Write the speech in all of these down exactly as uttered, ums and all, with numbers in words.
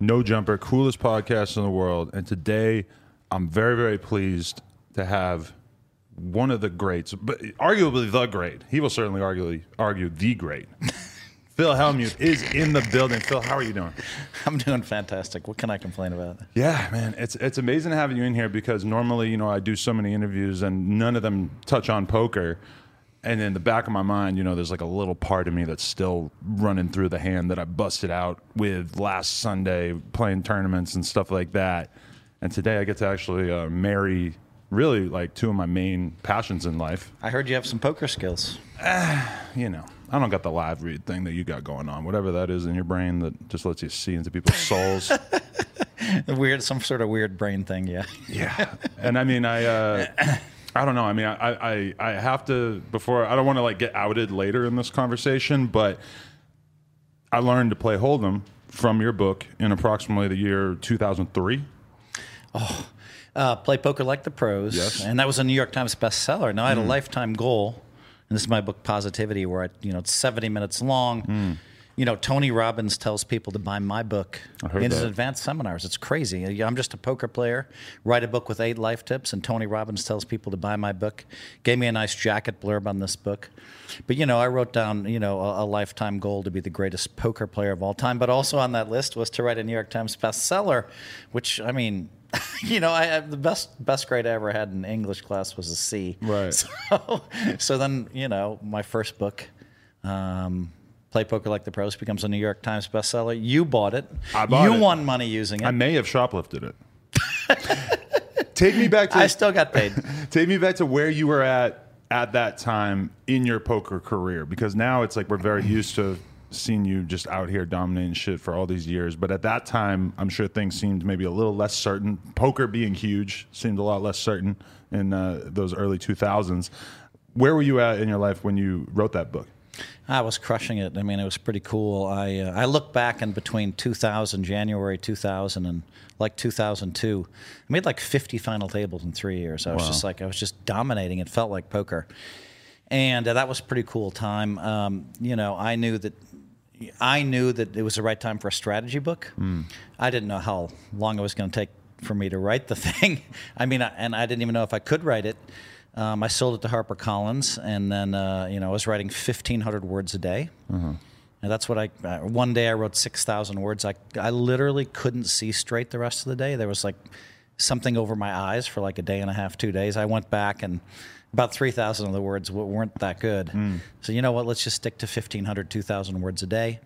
No Jumper, coolest podcast in the world. And today, I'm very, very pleased to have one of the greats, but arguably the great. He will certainly arguably argue the great. Phil Hellmuth is in the building. Phil, how are you doing? I'm doing fantastic. What can I complain about? Yeah, man, it's it's amazing having you in here because normally, you know, I do so many interviews and none of them touch on poker. And in the back of my mind, you know, there's like a little part of me that's still running through the hand that I busted out with last Sunday playing tournaments and stuff like that. And today I get to actually uh, marry really like two of my main passions in life. I heard you have some poker skills. Uh, you know, I don't got the live read thing that you got going on. Whatever that is in your brain that just lets you see into people's souls. Weird, some sort of weird brain thing, yeah. Yeah. And I mean, I... Uh, I don't know. I mean, I, I, I have to, before, I don't want to like get outed later in this conversation, but I learned to play Hold'em from your book in approximately the year two thousand three. Oh, uh, Play Poker Like the Pros. Yes. And that was a New York Times bestseller. Now, I had Mm. a lifetime goal, and this is my book, Positivity, where I, you know, it's seventy minutes long. Mm. You know, Tony Robbins tells people to buy my book I heard in his that. advanced seminars. It's crazy. I'm just a poker player, write a book with eight life tips, and Tony Robbins tells people to buy my book. Gave me a nice jacket blurb on this book. But, you know, I wrote down, you know, a, a lifetime goal to be the greatest poker player of all time. But also on that list was to write a New York Times bestseller, which, I mean... You know, I the best best grade I ever had in English class was a C. Right. So, so then, you know, my first book, um, Play Poker Like the Pros, becomes a New York Times bestseller. You bought it. I bought you it. won money using it. I may have shoplifted it. Take me back to I still got paid. take me back to where you were at at that time in your poker career, because now it's like we're very used to seeing you just out here dominating shit for all these years. But at that time, I'm sure things seemed maybe a little less certain. Poker being huge seemed a lot less certain in uh, those early two thousands. Where were you at in your life when you wrote that book? I was crushing it. I mean, it was pretty cool. I uh, I look back in between two thousand, January two thousand, and like two thousand two, I made like fifty final tables in three years. I was Wow. just like, I was just dominating. It felt like poker. And uh, that was a pretty cool time. Um, you know, I knew that I knew that it was the right time for a strategy book. Mm. I didn't know how long it was going to take for me to write the thing. I mean, I, and I didn't even know if I could write it. Um, I sold it to HarperCollins, and then uh, you know I was writing fifteen hundred words a day. Uh-huh. And that's what I. Uh, one day I wrote six thousand words. I I literally couldn't see straight the rest of the day. There was like something over my eyes for like a day and a half, two days. I went back and about three thousand of the words weren't that good. Mm. So you know what? Let's just stick to fifteen hundred, two thousand words a day.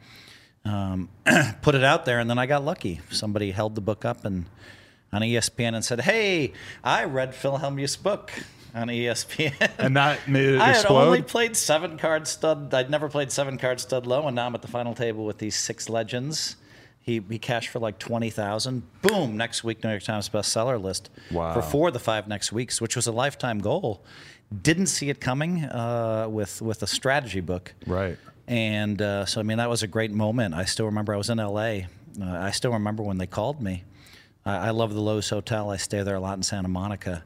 Um, put it out there, and then I got lucky. Somebody held the book up and on E S P N and said, "Hey, I read Phil Hellmuth's book on E S P N." And that made it I explode? had only played seven card stud. I'd never played seven card stud low, and now I'm at the final table with these six legends. He, he cashed for like twenty thousand. Boom! Next week, New York Times bestseller list Wow. for four of the five next weeks, which was a lifetime goal. Didn't see it coming uh, with with a strategy book. Right. And uh, so, I mean, that was a great moment. I still remember I was in L A. Uh, I still remember when they called me. I, I love the Lowe's Hotel. I stay there a lot in Santa Monica.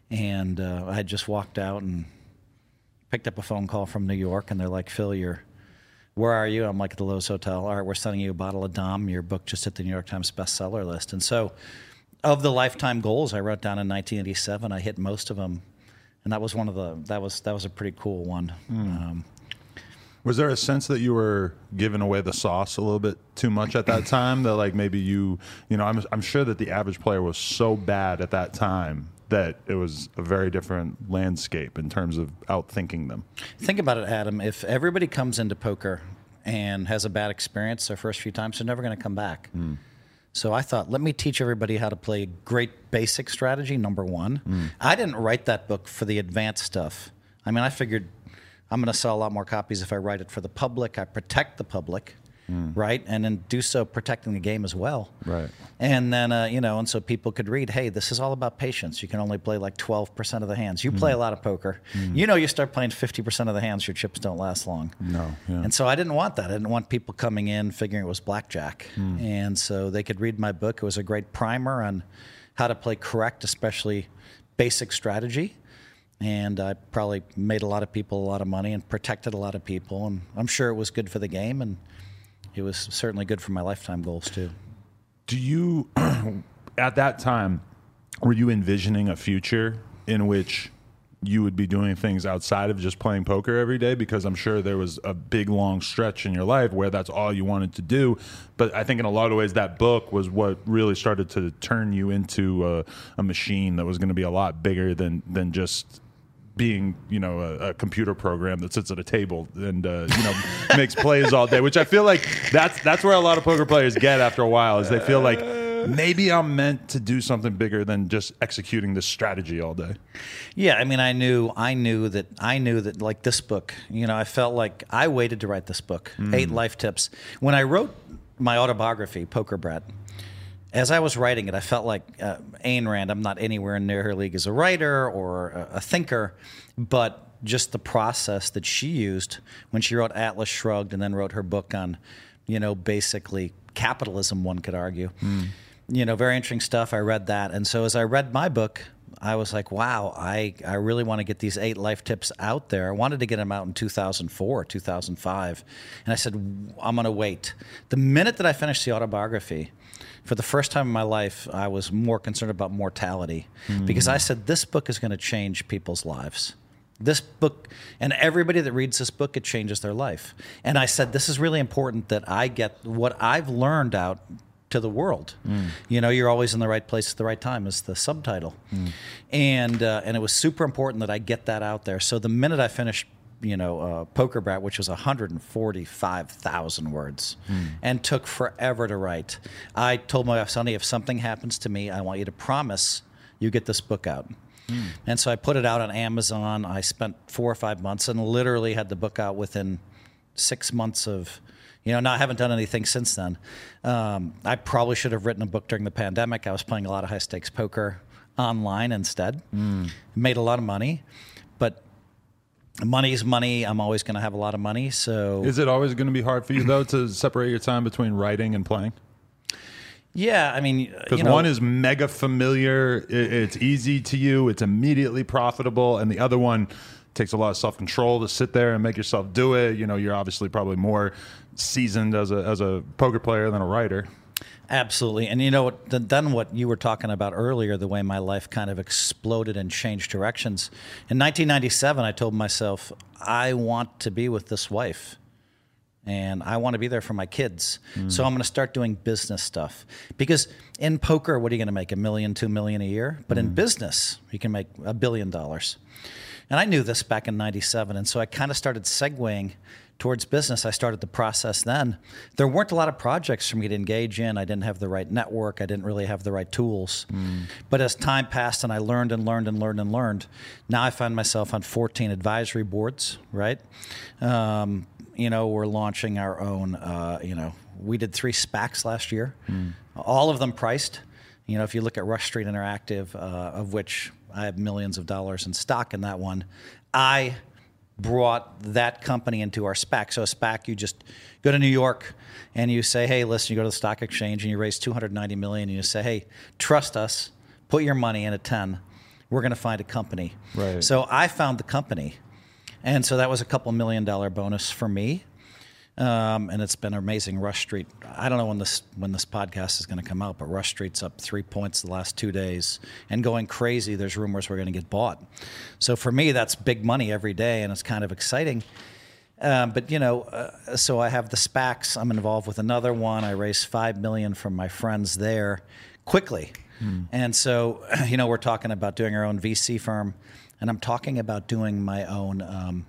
And uh, I had just walked out and picked up a phone call from New York, and they're like, "Phil, you're, where are you?" I'm like, "At the Lowe's Hotel." "All right, we're sending you a bottle of Dom. Your book just hit the New York Times bestseller list." And so, of the lifetime goals I wrote down in nineteen eighty-seven, I hit most of them. And that was one of the, that was, that was a pretty cool one. Mm. Um, Was there a sense that you were giving away the sauce a little bit too much at that time? That like maybe you, you know, I'm I'm sure that the average player was so bad at that time that it was a very different landscape in terms of outthinking them. Think about it, Adam. If everybody comes into poker and has a bad experience their first few times, they're never going to come back. Mm. So I thought, let me teach everybody how to play great basic strategy, number one. Mm. I didn't write that book for the advanced stuff. I mean, I figured I'm going to sell a lot more copies if I write it for the public. I protect the public, mm. right? And then do so protecting the game as well. Right. And then, uh, you know, and so people could read, hey, this is all about patience. You can only play like twelve percent of the hands. You mm. play a lot of poker. Mm. You know, you start playing fifty percent of the hands, your chips don't last long. No. Yeah. And so I didn't want that. I didn't want people coming in figuring it was blackjack. Mm. And so they could read my book. It was a great primer on how to play correct, especially basic strategy. And I probably made a lot of people a lot of money and protected a lot of people. And I'm sure it was good for the game. And it was certainly good for my lifetime goals, too. Do you, at that time, were you envisioning a future in which you would be doing things outside of just playing poker every day? Because I'm sure there was a big, long stretch in your life where that's all you wanted to do. But I think in a lot of ways that book was what really started to turn you into a, a machine that was going to be a lot bigger than than just being, you know, a, a computer program that sits at a table and uh, you know makes plays all day. Which I feel like that's that's where a lot of poker players get after a while, is they feel like maybe I'm meant to do something bigger than just executing this strategy all day. Yeah, I mean, I knew, I knew that, I knew that, like this book. You know, I felt like I waited to write this book, mm. Eight Life Tips. When I wrote my autobiography, Poker Brat, as I was writing it, I felt like uh, Ayn Rand. I'm not anywhere near her league as a writer or a, a thinker, but just the process that she used when she wrote Atlas Shrugged and then wrote her book on, you know, basically capitalism, one could argue. Mm. You know, very interesting stuff. I read that. And so as I read my book, I was like, wow, I, I really want to get these eight life tips out there. I wanted to get them out in two thousand four, two thousand five. And I said, I'm going to wait. The minute that I finished the autobiography, for the first time in my life, I was more concerned about mortality. Mm. Because I said, this book is going to change people's lives. This book, and everybody that reads this book, it changes their life. And I said, this is really important that I get what I've learned out to the world. Mm. You know, you're always in the right place at the right time is the subtitle. Mm. And uh, and it was super important that I get that out there. So the minute I finished, you know, uh, Poker Brat, which was one hundred forty-five thousand words mm. and took forever to write, I told my wife, Sonny, if something happens to me, I want you to promise you get this book out. Mm. And so I put it out on Amazon. I spent four or five months and literally had the book out within six months of, you know, now I haven't done anything since then. Um, I probably should have written a book during the pandemic. I was playing a lot of high stakes poker online instead. Mm. Made a lot of money, but money is money. I'm always going to have a lot of money. So, is it always going to be hard for you though to separate your time between writing and playing? Yeah, I mean, because one is mega familiar, it's easy to you, it's immediately profitable, and the other one takes a lot of self-control to sit there and make yourself do it. You know, you're obviously probably more seasoned as a as a poker player than a writer. Absolutely. And you know, then what you were talking about earlier, the way my life kind of exploded and changed directions. In nineteen ninety-seven, I told myself, I want to be with this wife. And I want to be there for my kids. Mm. So I'm going to start doing business stuff. Because in poker, what are you going to make? A million, two million a year? But mm. in business, you can make a billion dollars. And I knew this back in ninety-seven. And so I kind of started segueing towards business. I started the process then. There weren't a lot of projects for me to engage in. I didn't have the right network. I didn't really have the right tools. Mm. But as time passed and I learned and learned and learned and learned, now I find myself on fourteen advisory boards, right? Um, you know, we're launching our own, uh, you know, we did three SPACs last year, mm. all of them priced. You know, if you look at Rush Street Interactive, uh, of which I have millions of dollars in stock in that one, I brought that company into our SPAC. So a SPAC, you just go to New York and you say, hey, listen, you go to the stock exchange and you raise two hundred ninety million dollars and you say, hey, trust us, put your money in at ten. We're going to find a company. Right. So I found the company. And so that was a couple million dollar bonus for me. Um, and it's been amazing. Rush Street, I don't know when this when this podcast is going to come out, but Rush Street's up three points the last two days and going crazy. There's rumors we're going to get bought. So for me, that's big money every day, and it's kind of exciting. Um, but, you know, uh, so I have the SPACs. I'm involved with another one. I raised five million dollars from my friends there quickly. Hmm. And so, you know, we're talking about doing our own V C firm, and I'm talking about doing my own um,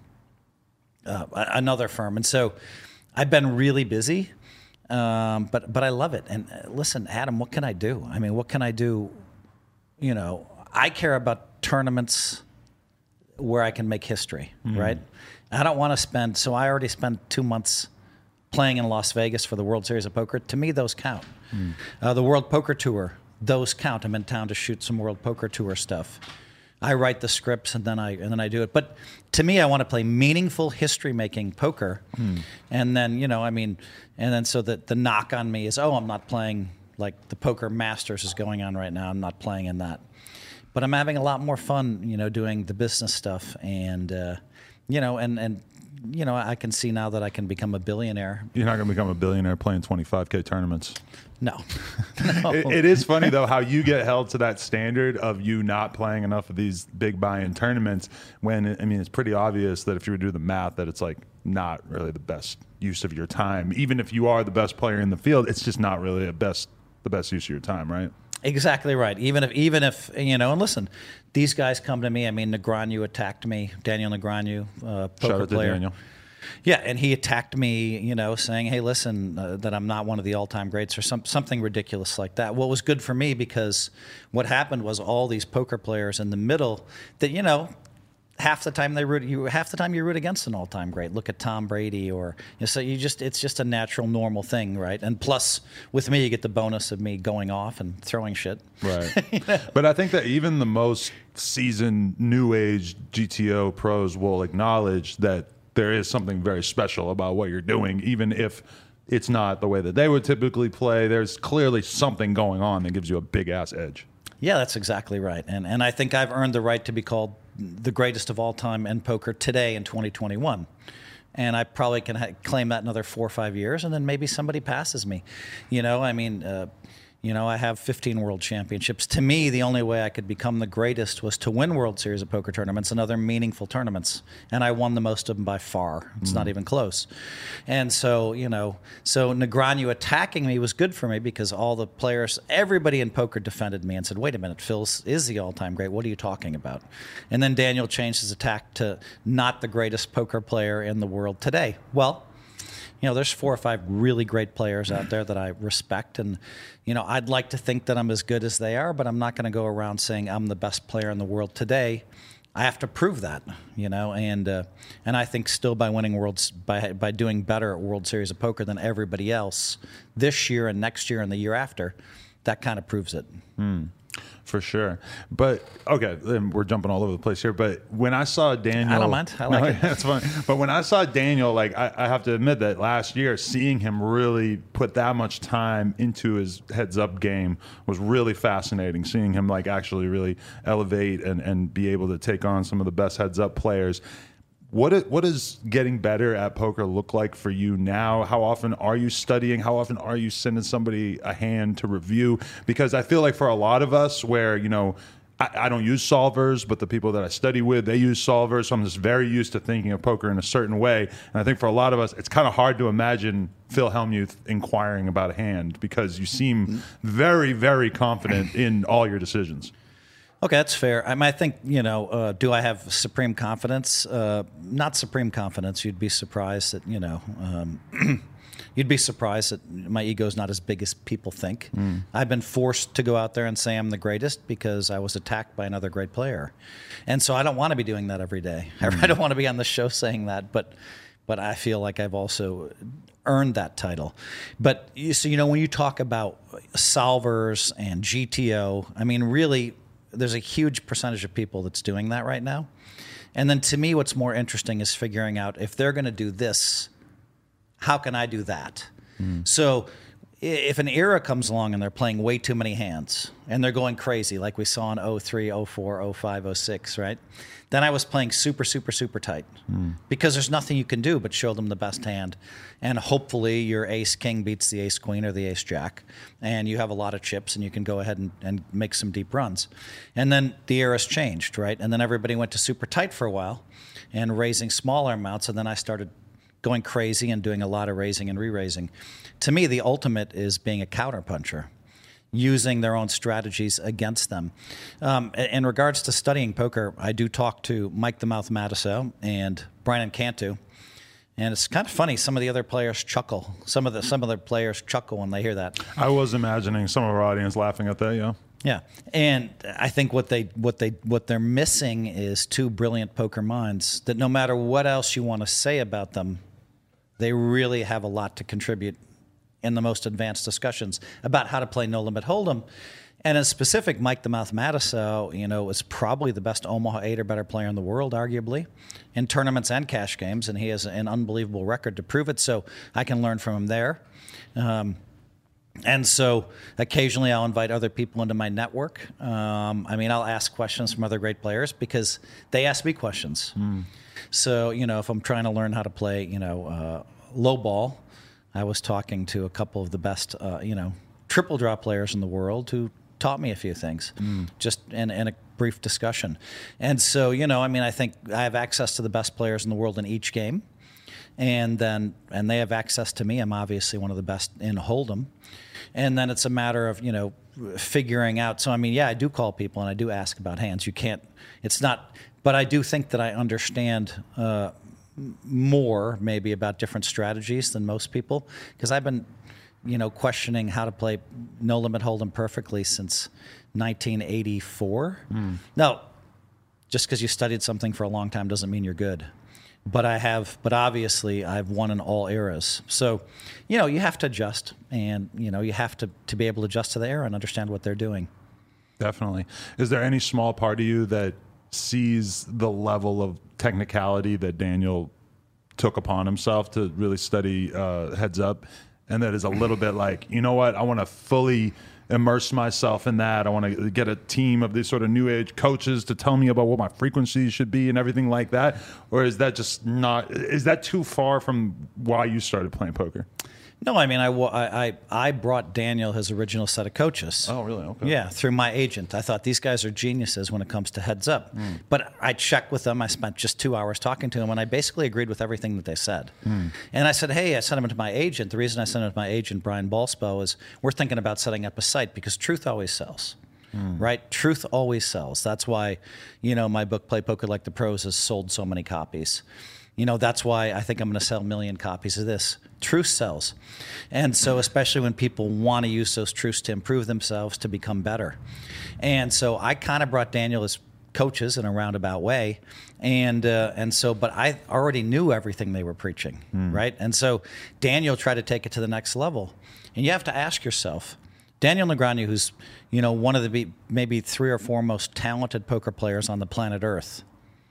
uh, another firm. And so I've been really busy, um, but but I love it. And uh, listen, Adam, what can I do? I mean, what can I do? You know, I care about tournaments where I can make history, mm. right? I don't want to spend, so I already spent two months playing in Las Vegas for the World Series of Poker. To me, those count. Mm. Uh, the World Poker Tour, those count. I'm in town to shoot some World Poker Tour stuff. I write the scripts and then I and then I do it. But to me, I want to play meaningful history-making poker. Mm. And then, you know, I mean, and then so that the knock on me is, oh, I'm not playing, like the Poker Masters is going on right now. I'm not playing in that. But I'm having a lot more fun, you know, doing the business stuff and, uh, you know, and, and you know, I can see now that I can become a billionaire. You're not going to become a billionaire playing twenty-five K tournaments. No. no. It, it is funny, though, how you get held to that standard of you not playing enough of these big buy-in tournaments when, I mean, it's pretty obvious that if you were to do the math, that it's like not really the best use of your time. Even if you are the best player in the field, it's just not really the best, the best use of your time, right? Exactly right. Even if, even if you know, and listen, these guys come to me. I mean, Negreanu attacked me, Daniel Negreanu, uh, poker Shout out to player. Daniel. Yeah, and he attacked me, you know, saying, "Hey, listen, uh, that I'm not one of the all-time greats," or some, something ridiculous like that. What was good for me, because what happened was all these poker players in the middle that, you know, half the time they root you, half the time you root against an all-time great. Look at Tom Brady, or you know, so you just it's just a natural, normal thing, right? And plus, with me, you get the bonus of me going off and throwing shit. Right. You know? But I think that even the most seasoned, new age G T O pros will acknowledge that there is something very special about what you're doing, even if it's not the way that they would typically play. There's clearly something going on that gives you a big-ass edge. Yeah, that's exactly right. And and I think I've earned the right to be called the greatest of all time in poker today in twenty twenty-one. And I probably can ha- claim that another four or five years, and then maybe somebody passes me. You know, I mean, uh, you know, I have fifteen world championships. To me, the only way I could become the greatest was to win World Series of Poker tournaments and other meaningful tournaments. And I won the most of them by far. It's mm. not even close. And so, you know, so Negreanu attacking me was good for me, because all the players, everybody in poker defended me and said, wait a minute, Phil is the all-time great. What are you talking about? And then Daniel changed his attack to not the greatest poker player in the world today. Well, you know, there's four or five really great players out there that I respect, and, you know, I'd like to think that I'm as good as they are, but I'm not going to go around saying I'm the best player in the world today. I have to prove that, you know, and uh, and I think still by winning worlds, by by doing better at World Series of Poker than everybody else this year and next year and the year after, that kind of proves it. Hmm. For sure. But, okay, we're jumping all over the place here, but when I saw Daniel... I don't mind. I like no, it. That's fine. But when I saw Daniel, like, I, I have to admit that last year, seeing him really put that much time into his heads-up game was really fascinating. Seeing him, like, actually really elevate and, and be able to take on some of the best heads-up players. What is, what does getting better at poker look like for you now? How often are you studying? How often are you sending somebody a hand to review? Because I feel like for a lot of us where, you know, I, I don't use solvers, but the people that I study with, they use solvers. So I'm just very used to thinking of poker in a certain way. And I think for a lot of us, it's kind of hard to imagine Phil Hellmuth inquiring about a hand, because you seem very, very confident in all your decisions. Okay, that's fair. I mean, I think, you know, uh, do I have supreme confidence? Uh, not supreme confidence. You'd be surprised that, you know, um, you'd be surprised that my ego's not as big as people think. Mm. I've been forced to go out there and say I'm the greatest because I was attacked by another great player. And so I don't want to be doing that every day. Mm. I don't want to be on the show saying that, but but I feel like I've also earned that title. But, so, you know, when you talk about solvers and G T O, I mean, really, there's a huge percentage of people that's doing that right now. And then to me, what's more interesting is figuring out, if they're going to do this, how can I do that? Mm. So if an era comes along and they're playing way too many hands and they're going crazy, like we saw in oh three, oh four, oh five, oh six, right? Then I was playing super, super, super tight mm. because there's nothing you can do but show them the best hand. And hopefully your ace king beats the ace queen or the ace jack, and you have a lot of chips and you can go ahead and, and make some deep runs. And then the era's changed, right? And then everybody went to super tight for a while and raising smaller amounts, and then I started going crazy and doing a lot of raising and re-raising. To me, the ultimate is being a counterpuncher, using their own strategies against them. Um, in regards to studying poker, I do talk to Mike the Mouth Matusow and Brian Cantu, and it's kind of funny. Some of the other players chuckle. Some of the some of the players chuckle when they hear that. I was imagining some of our audience laughing at that. Yeah. Yeah, and I think what they what they what they're missing is two brilliant poker minds that no matter what else you want to say about them, they really have a lot to contribute in the most advanced discussions about how to play No Limit Hold'em. And in specific, Mike the Mouth Matusow, you know, is probably the best Omaha eight or better player in the world, arguably, in tournaments and cash games, and he has an unbelievable record to prove it. So I can learn from him there. Um, And so occasionally I'll invite other people into my network. Um, I mean, I'll ask questions from other great players because they ask me questions. Mm. So, you know, if I'm trying to learn how to play, you know, uh, low ball, I was talking to a couple of the best, uh, you know, triple draw players in the world who taught me a few things, mm. just in, in a brief discussion. And so, you know, I mean, I think I have access to the best players in the world in each game. And then, and they have access to me. I'm obviously one of the best in Hold'em. And then it's a matter of, you know, figuring out. So, I mean, yeah, I do call people and I do ask about hands. You can't, it's not, but I do think that I understand uh, more maybe about different strategies than most people. Because I've been, you know, questioning how to play No Limit Hold'em perfectly since nineteen eighty-four. Mm. Now, just because you studied something for a long time doesn't mean you're good. But I have, but obviously I've won in all eras. So, you know, you have to adjust, and you know, you have to to be able to adjust to the era and understand what they're doing. Definitely. Is there any small part of you that sees the level of technicality that Daniel took upon himself to really study uh, heads up, and that is a little bit like, you know what, I want to fully immerse myself in that. I want to get a team of these sort of new age coaches to tell me about what my frequencies should be and everything like that? Or is that just not, is that too far from why you started playing poker? No, I mean, I, I, I brought Daniel his original set of coaches. Oh, really? Okay. Yeah, through my agent. I thought these guys are geniuses when it comes to heads up. Mm. But I checked with them. I spent just two hours talking to them, and I basically agreed with everything that they said. Mm. And I said, hey, I sent them to my agent. The reason I sent them to my agent, Brian Balspo, is we're thinking about setting up a site because truth always sells. Mm. Right? Truth always sells. That's why, you know, my book, Play Poker Like the Pros, has sold so many copies. You know, that's why I think I'm going to sell a million copies of this. Truth sells. And so especially when people want to use those truths to improve themselves, to become better. And so I kind of brought Daniel as coaches in a roundabout way. And uh, and so, but I already knew everything they were preaching, mm. right? And so Daniel tried to take it to the next level. And you have to ask yourself, Daniel Negreanu, who's, you know, one of the maybe three or four most talented poker players on the planet Earth,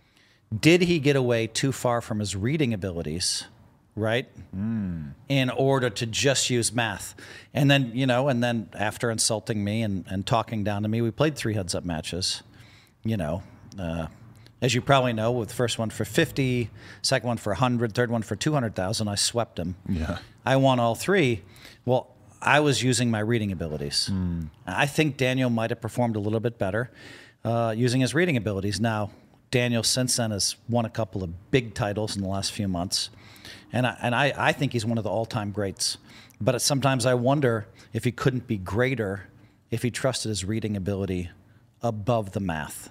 did he get away too far from his reading abilities, right, mm. in order to just use math? And then, you know, and then after insulting me and, and talking down to me, we played three heads-up matches, you know. Uh, as you probably know, with the first one for fifty, second one for one hundred, third one for two hundred thousand, I swept him. Yeah. I won all three. Well, I was using my reading abilities. Mm. I think Daniel might have performed a little bit better uh, using his reading abilities. Now, Daniel since then has won a couple of big titles in the last few months. And I, and I, I think he's one of the all-time greats. But it, sometimes I wonder if he couldn't be greater if he trusted his reading ability above the math.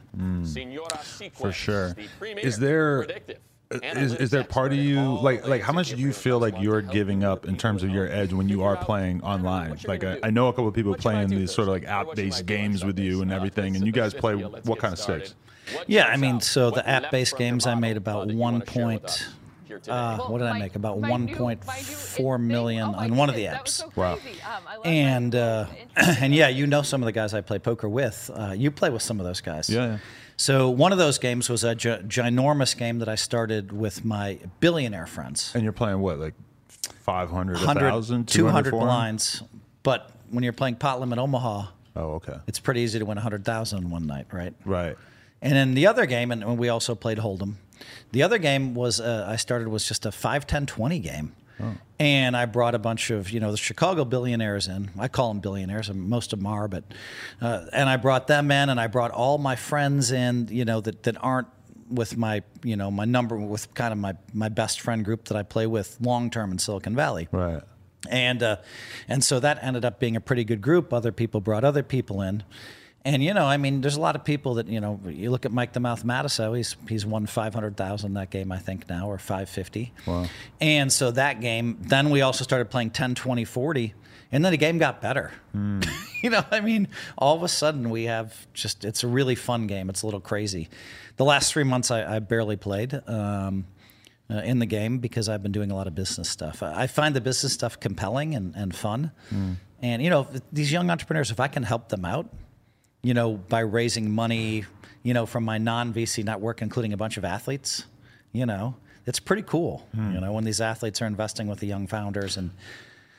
Mm. For sure. Is there... Is, is there part of you, like, like how much do you feel like you're giving up in terms of your edge when you are playing online? Like, I, I know a couple of people playing these sort of like app-based games with you and everything, and you guys play what kind of stakes? Yeah, I mean, so the app-based games, I made about one point, uh, what did I make? About one point four million on one of the apps. Wow. And, uh, and yeah, you know some of the guys I play poker with. Uh, you play with some of those guys. Yeah, yeah. So one of those games was a gi- ginormous game that I started with my billionaire friends. And you're playing what, like five hundred, one thousand, two hundred blinds. But when you're playing Pot Limit Omaha, oh, okay, it's pretty easy to win one hundred thousand in one night, right? Right. And then the other game, and we also played Hold'em. The other game was uh, I started was just a five, ten, twenty game. Oh. And I brought a bunch of, you know, the Chicago billionaires in. I call them billionaires, and most of them are, but, uh, and I brought them in, and I brought all my friends in, you know, that, that aren't with my, you know, my number, with kind of my, my best friend group that I play with long-term in Silicon Valley. Right. And, uh, and so that ended up being a pretty good group. Other people brought other people in. And, you know, I mean, there's a lot of people that, you know, you look at Mike the Mouth Matiso, he's he's won five hundred thousand that game, I think, now, or five fifty. Wow. And so that game, then we also started playing ten, twenty, forty, and then the game got better. Mm. You know, I mean, all of a sudden we have just, it's a really fun game. It's a little crazy. The last three months I, I barely played um, uh, in the game because I've been doing a lot of business stuff. I find the business stuff compelling and, and fun. Mm. And, you know, these young entrepreneurs, if I can help them out, you know, by raising money, you know, from my non-V C network, including a bunch of athletes, you know, it's pretty cool, mm. you know, when these athletes are investing with the young founders and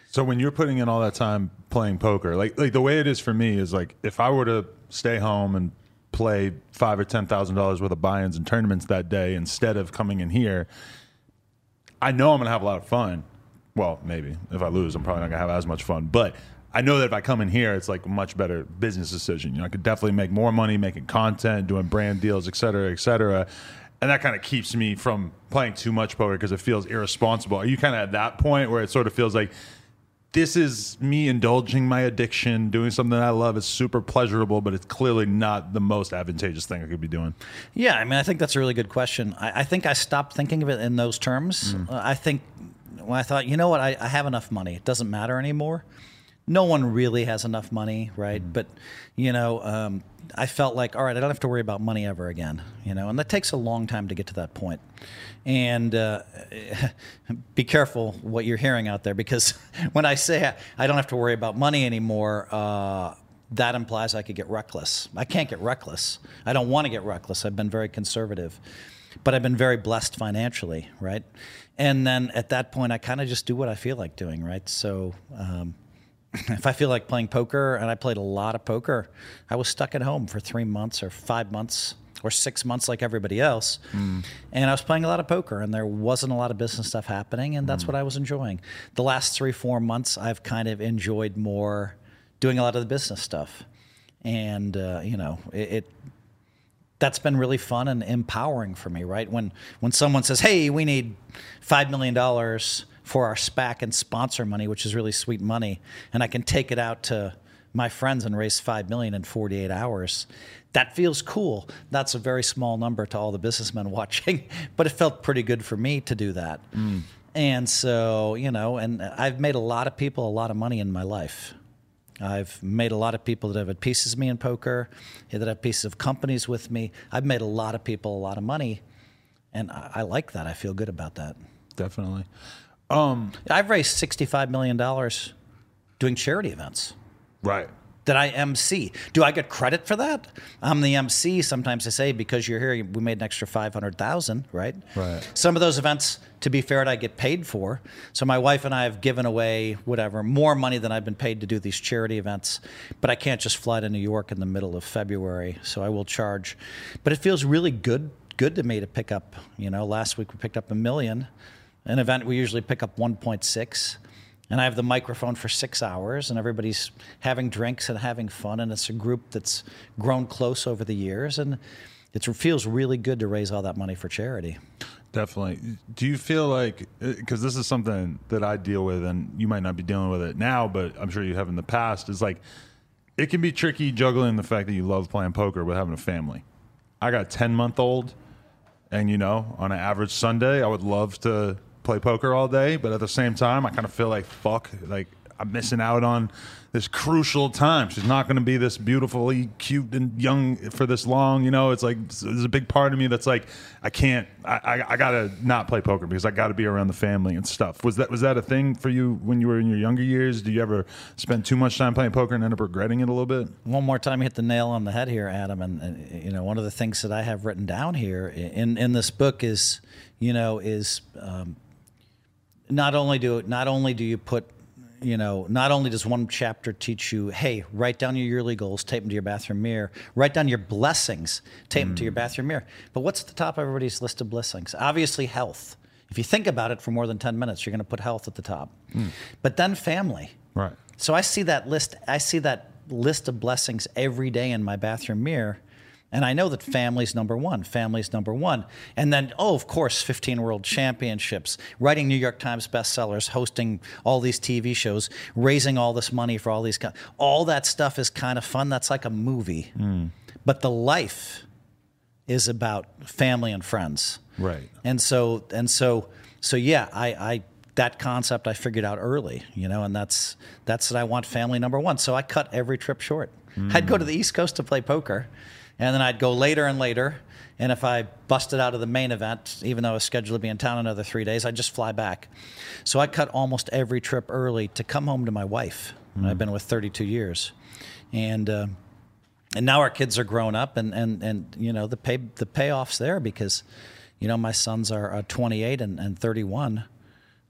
So when you're putting in all that time playing poker, like like the way it is for me is like if I were to stay home and play five or ten thousand dollars worth of buy-ins and tournaments that day instead of coming in here, I know I'm gonna have a lot of fun. Well, maybe if I lose, I'm probably not gonna have as much fun. But I know that if I come in here, it's like a much better business decision. You know, I could definitely make more money making content, doing brand deals, et cetera, et cetera. And that kind of keeps me from playing too much poker because it feels irresponsible. Are you kind of at that point where it sort of feels like this is me indulging my addiction, doing something I love? It's super pleasurable, but it's clearly not the most advantageous thing I could be doing. Yeah, I mean, I think that's a really good question. I, I think I stopped thinking of it in those terms. Mm. Uh, I think when I thought, you know what, I, I have enough money. It doesn't matter anymore. No one really has enough money, right? Mm. But, you know, um, I felt like, all right, I don't have to worry about money ever again, you know, and that takes a long time to get to that point. And uh, be careful what you're hearing out there, because when I say I don't have to worry about money anymore, uh, that implies I could get reckless. I can't get reckless. I don't want to get reckless. I've been very conservative, but I've been very blessed financially, right? And then at that point, I kind of just do what I feel like doing, right? So um, if I feel like playing poker, and I played a lot of poker, I was stuck at home for three months or five months or six months like everybody else. Mm. And I was playing a lot of poker, and there wasn't a lot of business stuff happening, and that's mm. what I was enjoying. The last three, four months, I've kind of enjoyed more doing a lot of the business stuff. And, uh, you know, it, it that's been really fun and empowering for me, right? When when someone says, hey, we need five million dollars for our SPAC and sponsor money, which is really sweet money, and I can take it out to my friends and raise five million dollars in forty-eight hours, that feels cool. That's a very small number to all the businessmen watching, but it felt pretty good for me to do that. Mm. And so, you know, and I've made a lot of people a lot of money in my life. I've made a lot of people that have had pieces of me in poker, that have pieces of companies with me. I've made a lot of people a lot of money, and I, I like that. I feel good about that. Definitely. Um, I've raised sixty-five million dollars doing charity events. Right. That I M C. Do I get credit for that? I'm the M C. Sometimes I say, because you're here, we made an extra five hundred thousand dollars, right? Right. Some of those events, to be fair, I get paid for. So my wife and I have given away, whatever, more money than I've been paid to do these charity events. But I can't just fly to New York in the middle of February, so I will charge. But it feels really good, good to me to pick up, you know, last week we picked up a million. An event we usually pick up one point six. And I have the microphone for six hours, and everybody's having drinks and having fun, and it's a group that's grown close over the years, and it feels really good to raise all that money for charity. Definitely. Do you feel like, because this is something that I deal with, and you might not be dealing with it now, but I'm sure you have in the past, is like, it can be tricky juggling the fact that you love playing poker with having a family. I got a ten-month-old, and, you know, on an average Sunday, I would love to play poker all day, but at the same time, I kind of feel like, fuck, like I'm missing out on this crucial time. She's not going to be this beautifully cute and young for this long, you know. It's like there's a big part of me that's like, I can't, I, I, I gotta not play poker because I got to be around the family and stuff. Was that was that a thing for you when you were in your younger years? Did you ever spend too much time playing poker and end up regretting it a little bit? One more time, you hit the nail on the head here, Adam. And, and you know, one of the things that I have written down here in in this book is, you know, is um, not only do not only do you put, you know, not only does one chapter teach you, hey, write down your yearly goals, tape them to your bathroom mirror, write down your blessings, tape mm. them to your bathroom mirror. But what's at the top of everybody's list of blessings? Obviously, health. If you think about it for more than ten minutes, you're going to put health at the top. Mm. But then family. Right. So I see that list. I see that list of blessings every day in my bathroom mirror. And I know that family's number one. Family's number one. And then, oh, of course, fifteen World Championships, writing New York Times bestsellers, hosting all these T V shows, raising all this money for all these... All that stuff is kind of fun. That's like a movie. Mm. But the life is about family and friends. Right. And so, and so, so yeah, I... I that concept I figured out early, you know, and that's that's that I want family number one. So I cut every trip short. Mm. I'd go to the East Coast to play poker, and then I'd go later and later. And if I busted out of the main event, even though I was scheduled to be in town another three days, I'd just fly back. So I cut almost every trip early to come home to my wife. Mm. I've been with thirty-two years, and uh, and now our kids are grown up, and and and you know the pay the payoff's there because, you know, my sons are uh, twenty-eight and, and thirty-one.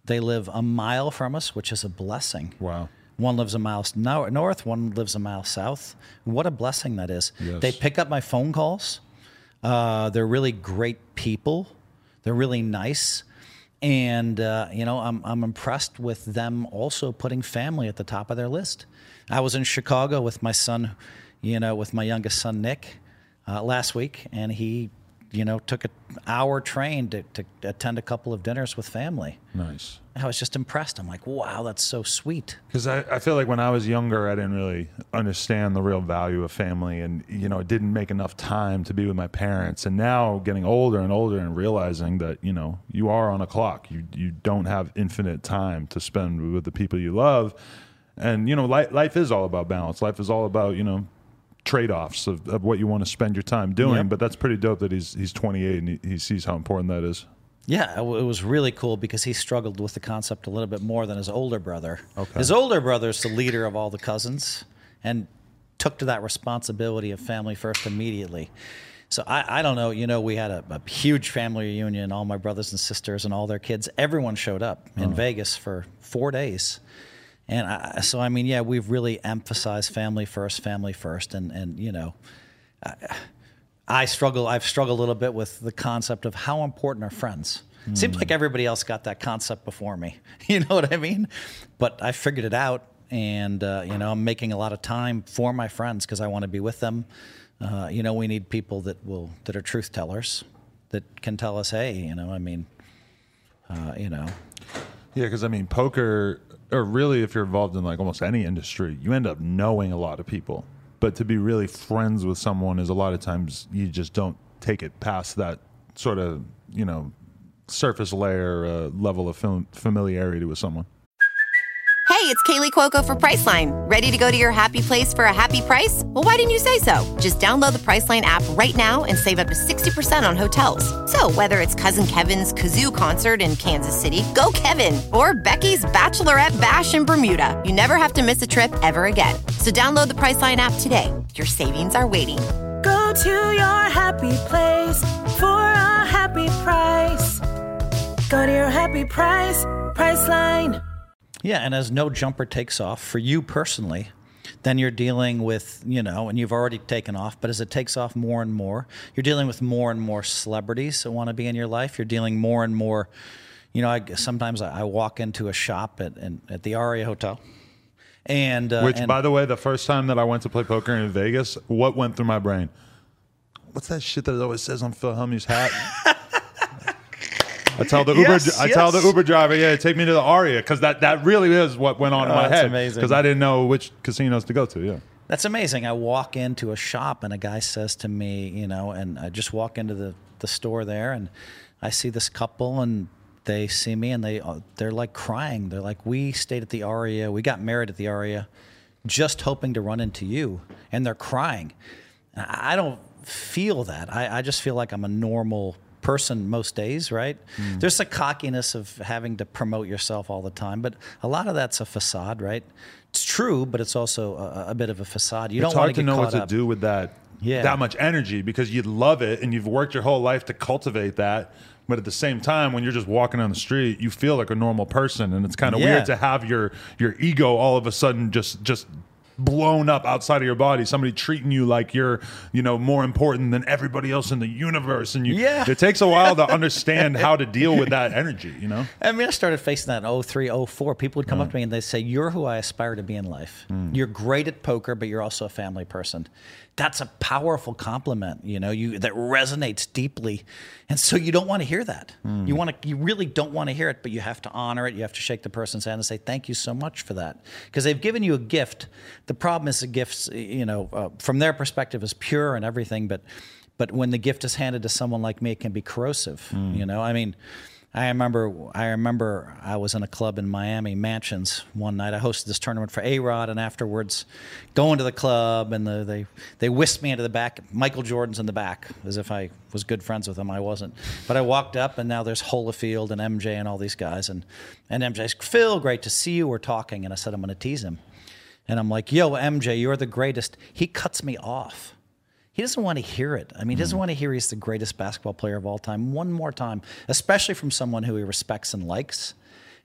They live a mile from us, which is a blessing. Wow. One lives a mile north, one lives a mile south. What a blessing that is. Yes. They pick up my phone calls. Uh, they're really great people. They're really nice. And, uh, you know, I'm, I'm impressed with them also putting family at the top of their list. I was in Chicago with my son, you know, with my youngest son, Nick, uh, last week, and he, you know, took an hour train to, to attend a couple of dinners with family. Nice. I was just impressed. I'm like, wow, that's so sweet. Because I, I feel like when I was younger, I didn't really understand the real value of family, and you know, it didn't make enough time to be with my parents. And now, getting older and older, and realizing that you know you are on a clock. You you don't have infinite time to spend with the people you love, and you know, life, life is all about balance. Life is all about you know trade-offs of, of what you want to spend your time doing. Yep. But that's pretty dope that he's he's twenty-eight and he, he sees how important that is. Yeah, it was really cool because he struggled with the concept a little bit more than his older brother. Okay. His older brother's the leader of all the cousins and took to that responsibility of family first immediately. So I, I don't know, you know, we had a, a huge family reunion, all my brothers and sisters and all their kids. Everyone showed up in Oh. Vegas for four days. And I, so, I mean, yeah, we've really emphasized family first, family first. And, and you know, I, I struggle, I've struggled a little bit with the concept of how important are friends. Mm. Seems like everybody else got that concept before me. You know what I mean? But I figured it out, and, uh, you know, I'm making a lot of time for my friends because I want to be with them. Uh, you know, we need people that will, that are truth tellers, that can tell us, hey, you know, I mean, uh, you know. Yeah, because I mean, poker, or really if you're involved in like almost any industry, you end up knowing a lot of people. But to be really friends with someone is a lot of times you just don't take it past that sort of, you know, surface layer uh, level of fam- familiarity with someone. Hey, it's Kaylee Cuoco for Priceline. Ready to go to your happy place for a happy price? Well, why didn't you say so? Just download the Priceline app right now and save up to sixty percent on hotels. So whether it's Cousin Kevin's Kazoo Concert in Kansas City, go Kevin, or Becky's Bachelorette Bash in Bermuda, you never have to miss a trip ever again. So download the Priceline app today. Your savings are waiting. Go to your happy place for a happy price. Go to your happy price, Priceline. Yeah, and as No Jumper takes off for you personally, then you're dealing with, you know, and you've already taken off, but as it takes off more and more, you're dealing with more and more celebrities that want to be in your life. You're dealing more and more, you know, I, sometimes I, I walk into a shop at, at, at the Aria Hotel. And uh, Which, and, by the way, the first time that I went to play poker in Vegas, what went through my brain? What's that shit that it always says on Phil Hellmuth's hat? I tell the Uber, Yes, I tell the yes. Uber driver, yeah, take me to the Aria, because that, that really is what went on in Oh, my that's head. amazing. Because I didn't know which casinos to go to. Yeah, That's amazing. I walk into a shop and a guy says to me, you know, and I just walk into the, the store there and I see this couple and they see me and they, uh, they're like crying. They're like, we stayed at the Aria. We got married at the Aria just hoping to run into you. And they're crying. And I don't feel that. I, I just feel like I'm a normal person most days, right? Mm. There's a cockiness of having to promote yourself all the time, but a lot of that's a facade, right? It's true, but it's also a, a bit of a facade. You it's don't want hard to get know caught what to up. do with that, Yeah. that much energy, because you love it and you've worked your whole life to cultivate that. But at the same time, when you're just walking on the street, you feel like a normal person, and it's kind of Yeah. weird to have your your ego all of a sudden just just blown up outside of your body. Somebody treating you like you're, you know, more important than everybody else in the universe, and you. Yeah. It takes a while to understand how to deal with that energy. You know. I mean, I started facing that in oh three, oh four. People would come up to me and they'd say, you're who I aspire to be in life. Mm. You're great at poker, but you're also a family person. That's a powerful compliment, you know, you that resonates deeply. And so you don't want to hear that. Mm. You want to, you really don't want to hear it, but you have to honor it. You have to shake the person's hand and say, thank you so much for that. Because they've given you a gift. The problem is the gifts, you know, uh, from their perspective is pure and everything, but but when the gift is handed to someone like me, it can be corrosive, Mm. you know? I mean, I remember I remember I was in a club in Miami, Mansions, one night. I hosted this tournament for A-Rod, and afterwards going to the club, and the, they they whisked me into the back. Michael Jordan's in the back, as if I was good friends with him. I wasn't. But I walked up, and now there's Holofield and M J and all these guys. And, and M J's, Phil, great to see you. We're talking. And I said, I'm going to tease him. And I'm like, yo, M J, you're the greatest. He cuts me off. He doesn't want to hear it. I mean, he doesn't want to hear he's the greatest basketball player of all time one more time, especially from someone who he respects and likes.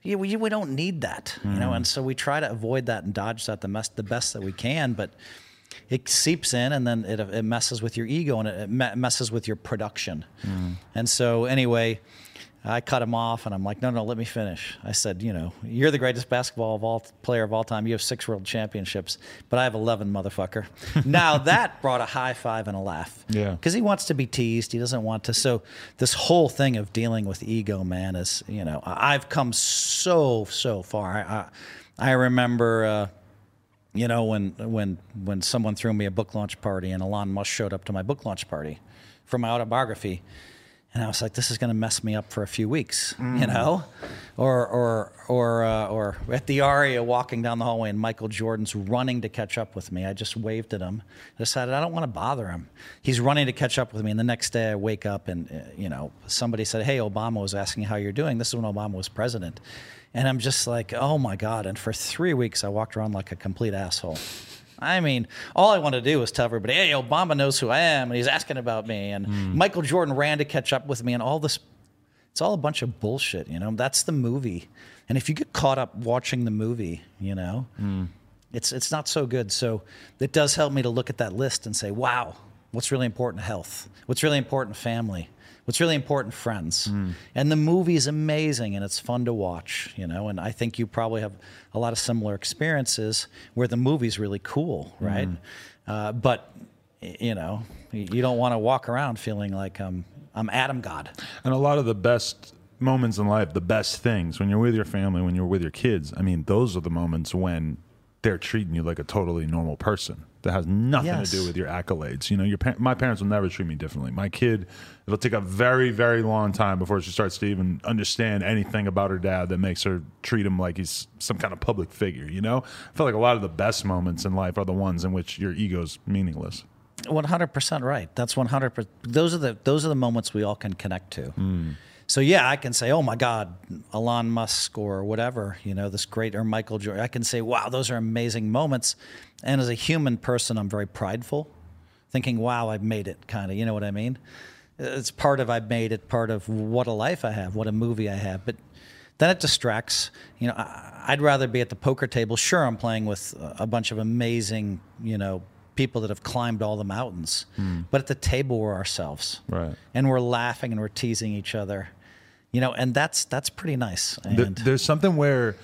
you, we, we don't need that, mm. you know, and so we try to avoid that and dodge that the, mess, the best that we can, but it seeps in, and then it, it messes with your ego, and it, it messes with your production. Mm. And so anyway, I cut him off, and I'm like, no, no, let me finish. I said, you know, you're the greatest basketball of all player of all time. You have six world championships, but I have eleven, motherfucker. Now that brought a high five and a laugh. Yeah. Because he wants to be teased. He doesn't want to. So this whole thing of dealing with ego, man, is, you know, I've come so, so far. I, I, I remember, uh, you know, when, when, when someone threw me a book launch party, and Elon Musk showed up to my book launch party for my autobiography. And I was like, this is going to mess me up for a few weeks, mm. you know? Or or or uh, or at the Aria walking down the hallway and Michael Jordan's running to catch up with me. I just waved at him. I decided I don't want to bother him. He's running to catch up with me. And the next day I wake up and, uh, you know, somebody said, hey, Obama was asking how you're doing. This is when Obama was president. And I'm just like, oh, my God. And for three weeks I walked around like a complete asshole. I mean, all I want to do is tell everybody, hey, Obama knows who I am, and he's asking about me. And mm. Michael Jordan ran to catch up with me, and all this, it's all a bunch of bullshit, you know? That's the movie. And if you get caught up watching the movie, you know, mm. it's it's not so good. So it does help me to look at that list and say, wow, what's really important? Health. What's really important? Family. What's really important? Friends. Mm. And the movie is amazing, and it's fun to watch, you know, and I think you probably have a lot of similar experiences where the movie's really cool, right? Mm. Uh, but, you know, you don't want to walk around feeling like um, I'm Adam God. And a lot of the best moments in life, the best things, when you're with your family, when you're with your kids, I mean, those are the moments when they're treating you like a totally normal person. That has nothing yes. to do with your accolades. You know, your pa- my parents will never treat me differently. My kid, it'll take a very, very long time before she starts to even understand anything about her dad that makes her treat him like he's some kind of public figure, you know? I feel like a lot of the best moments in life are the ones in which your ego's meaningless. one hundred percent right. That's one hundred percent. Those are the, those are the moments we all can connect to. Mm. So, yeah, I can say, oh, my God, Elon Musk or whatever, you know, this great, or Michael Jordan. I can say, wow, those are amazing moments. And as a human person, I'm very prideful, thinking, wow, I've made it, kind of, you know what I mean? It's part of I've made it, part of what a life I have, what a movie I have. But then it distracts. You know, I'd rather be at the poker table. Sure, I'm playing with a bunch of amazing, you know, people that have climbed all the mountains. Mm. But at the table, we're ourselves. Right. And we're laughing and we're teasing each other. You know, and that's that's pretty nice. And there, there's something where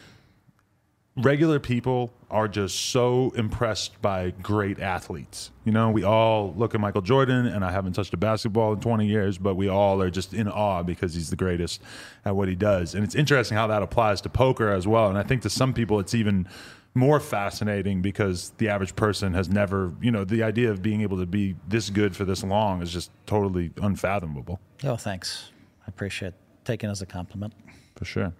regular people are just so impressed by great athletes. You know, we all look at Michael Jordan, and I haven't touched a basketball in twenty years, but we all are just in awe because he's the greatest at what he does. And it's interesting how that applies to poker as well. And I think to some people it's even more fascinating because the average person has never, you know, the idea of being able to be this good for this long is just totally unfathomable. Oh, thanks. I appreciate it. Taken as a compliment. For sure.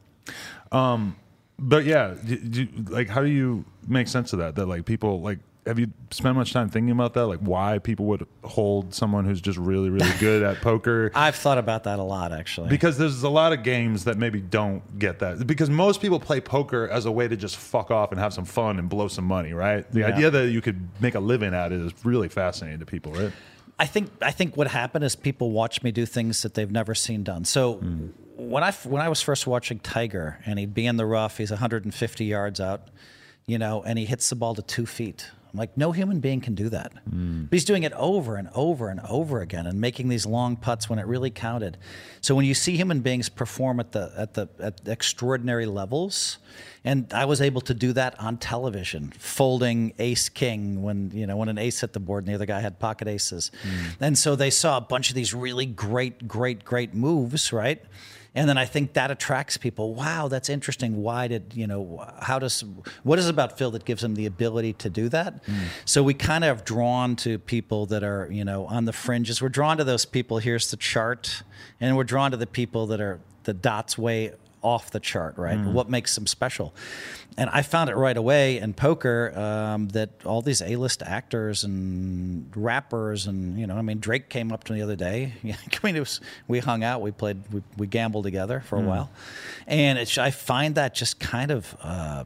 Um, but yeah, do, do, like, how do you make sense of that? That like people, like, have you spent much time thinking about that? Like why people would hold someone who's just really, really good at poker? I've thought about that a lot, actually. Because there's a lot of games that maybe don't get that. Because most people play poker as a way to just fuck off and have some fun and blow some money, right? The yeah. idea that you could make a living at it is really fascinating to people, right? I think I think what happened is people watch me do things that they've never seen done. So mm. when I when I was first watching Tiger, and he'd be in the rough, he's one hundred fifty yards out, you know, and he hits the ball to two feet. I'm like, no human being can do that. Mm. But he's doing it over and over and over again and making these long putts when it really counted. So when you see human beings perform at the at the at extraordinary levels, and I was able to do that on television, folding ace king when you know when an ace hit the board and the other guy had pocket aces. Mm. And so they saw a bunch of these really great, great, great moves, right? And then I think that attracts people. Wow, that's interesting. Why did, you know, how does, what is it about Phil that gives him the ability to do that? Mm. So we kind of have drawn to people that are, you know, on the fringes. We're drawn to those people, here's the chart, and we're drawn to the people that are the dots way off the chart, right? Mm. What makes them special? And I found it right away in poker um, that all these A-list actors and rappers and, you know, I mean, Drake came up to me the other day. I mean, it was, we hung out, we played, we, we gambled together for a mm. while. And it's, I find that just kind of, uh,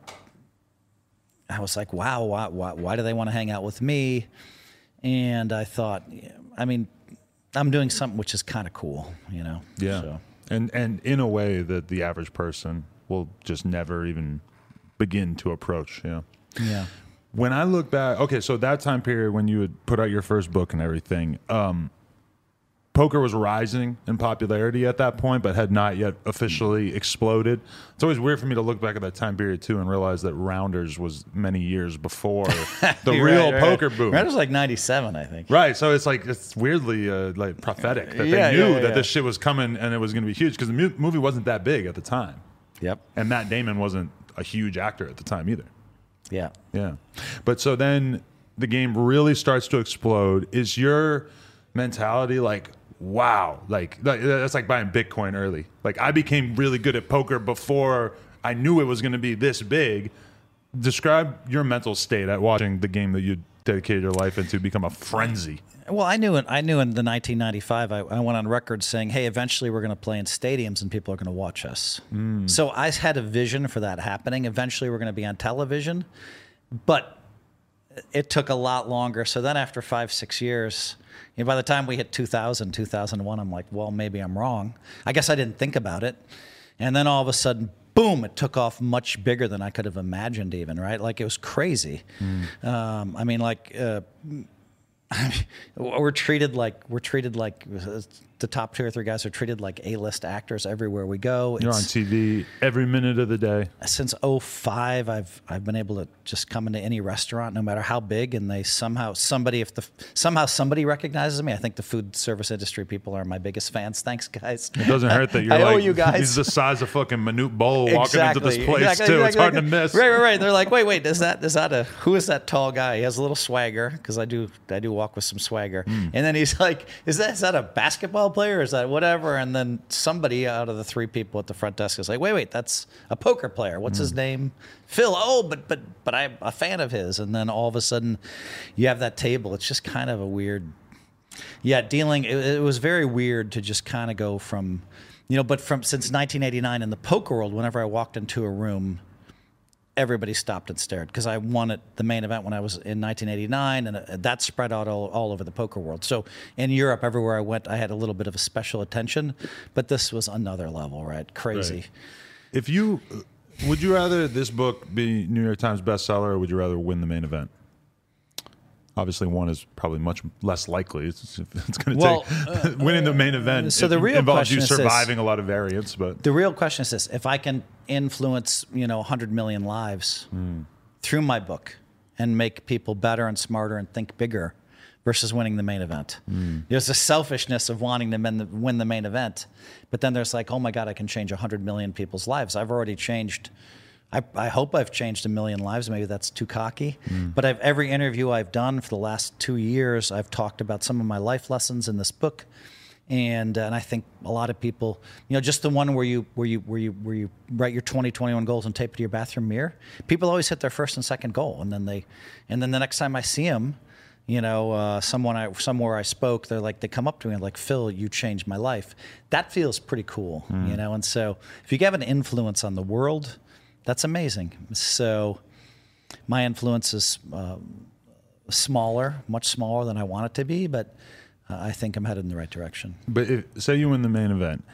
I was like, wow, why, why, why do they want to hang out with me? And I thought, I mean, I'm doing something which is kind of cool, you know? Yeah. So. And and in a way that the average person will just never even begin to approach. Yeah. Yeah. When I look back, okay, so that time period when you had put out your first book and everything, um, poker was rising in popularity at that point, but had not yet officially exploded. It's always weird for me to look back at that time period too and realize that Rounders was many years before the real right, poker right. boom. Rounders was like ninety-seven, I think. Right, so it's like it's weirdly uh, like prophetic that Yeah, they knew yeah, yeah, that yeah. this shit was coming and it was going to be huge because the mu- movie wasn't that big at the time, Yep. and Matt Damon wasn't a huge actor at the time either. Yeah. Yeah. But so then the game really starts to explode. Is your mentality like, wow, like that- that's like buying Bitcoin early. Like I became really good at poker before I knew it was going to be this big. Describe your mental state at watching the game that you dedicated your life into become a frenzy. Well, I knew it. I knew in the nineteen ninety-five, I, I went on record saying, "Hey, eventually we're going to play in stadiums and people are going to watch us." Mm. So I had a vision for that happening. Eventually, we're going to be on television, but it took a lot longer. So then, after five, six years, you know, by the time we hit two thousand, two thousand one, I'm like, "Well, maybe I'm wrong." I guess I didn't think about it, and then all of a sudden, boom! It took off much bigger than I could have imagined. Even right, like it was crazy. Mm. Um, I mean, like. Uh, we're treated like we're treated like the top two or three guys are treated like A-list actors everywhere we go. You're It's, on T V every minute of the day. Since oh five, I've I've been able to just come into any restaurant, no matter how big, and they somehow somebody if the somehow somebody recognizes me. I think the food service industry people are my biggest fans. Thanks, guys. It doesn't hurt that you're I like owe you guys. he's the size of fucking Manute Bol walking Exactly. into this place Exactly, too. exactly, It's hard exactly. to miss. Right, right, right. They're like, wait, wait, is that is that a who is that tall guy? He has a little swagger because I do I do walk with some swagger. Mm. And then he's like, is that is that a basketball player? Or is that whatever? And then somebody out of the three people at the front desk is like, wait, wait, that's a poker player. What's mm. his name? Phil. Oh, but but but I'm a fan of his. And then all of a sudden, you have that table. It's just kind of a weird. Yeah, dealing. It, it was very weird to just kind of go from, you know, but from since nineteen eighty-nine in the poker world, whenever I walked into a room, everybody stopped and stared because I won at the main event when I was in nineteen eighty-nine, and uh, that spread out all, all over the poker world. So in Europe, everywhere I went, I had a little bit of a special attention, but this was another level, right? Crazy. Right. If you, would you rather this book be New York Times bestseller, or would you rather win the main event? Obviously, one is probably much less likely. It's, it's going to Well, take uh, winning the main event. so the real involves question you is this. surviving a lot of variants, but The real question is this: if I can influence, you know, one hundred million lives mm. through my book and make people better and smarter and think bigger versus winning the main event. Mm. There's a selfishness of wanting to win the, win the main event, but then there's like, oh my God, I can change one hundred million people's lives. I've already changed. I, I hope I've changed a million lives. Maybe that's too cocky. Mm. But I've, every interview I've done for the last two years, I've talked about some of my life lessons in this book. And, uh, and I think a lot of people, you know, just the one where you where you where you where you write your twenty twenty-one goals and tape it to your bathroom mirror. People always hit their first and second goal, and then they, and then the next time I see them, you know, uh, someone I somewhere I spoke, they're like, they come up to me and like, Phil, you changed my life. That feels pretty cool, mm. you know. And so if you have an influence on the world, that's amazing. So my influence is uh, smaller, much smaller than I want it to be, but uh, I think I'm headed in the right direction. But if, say you win the main event,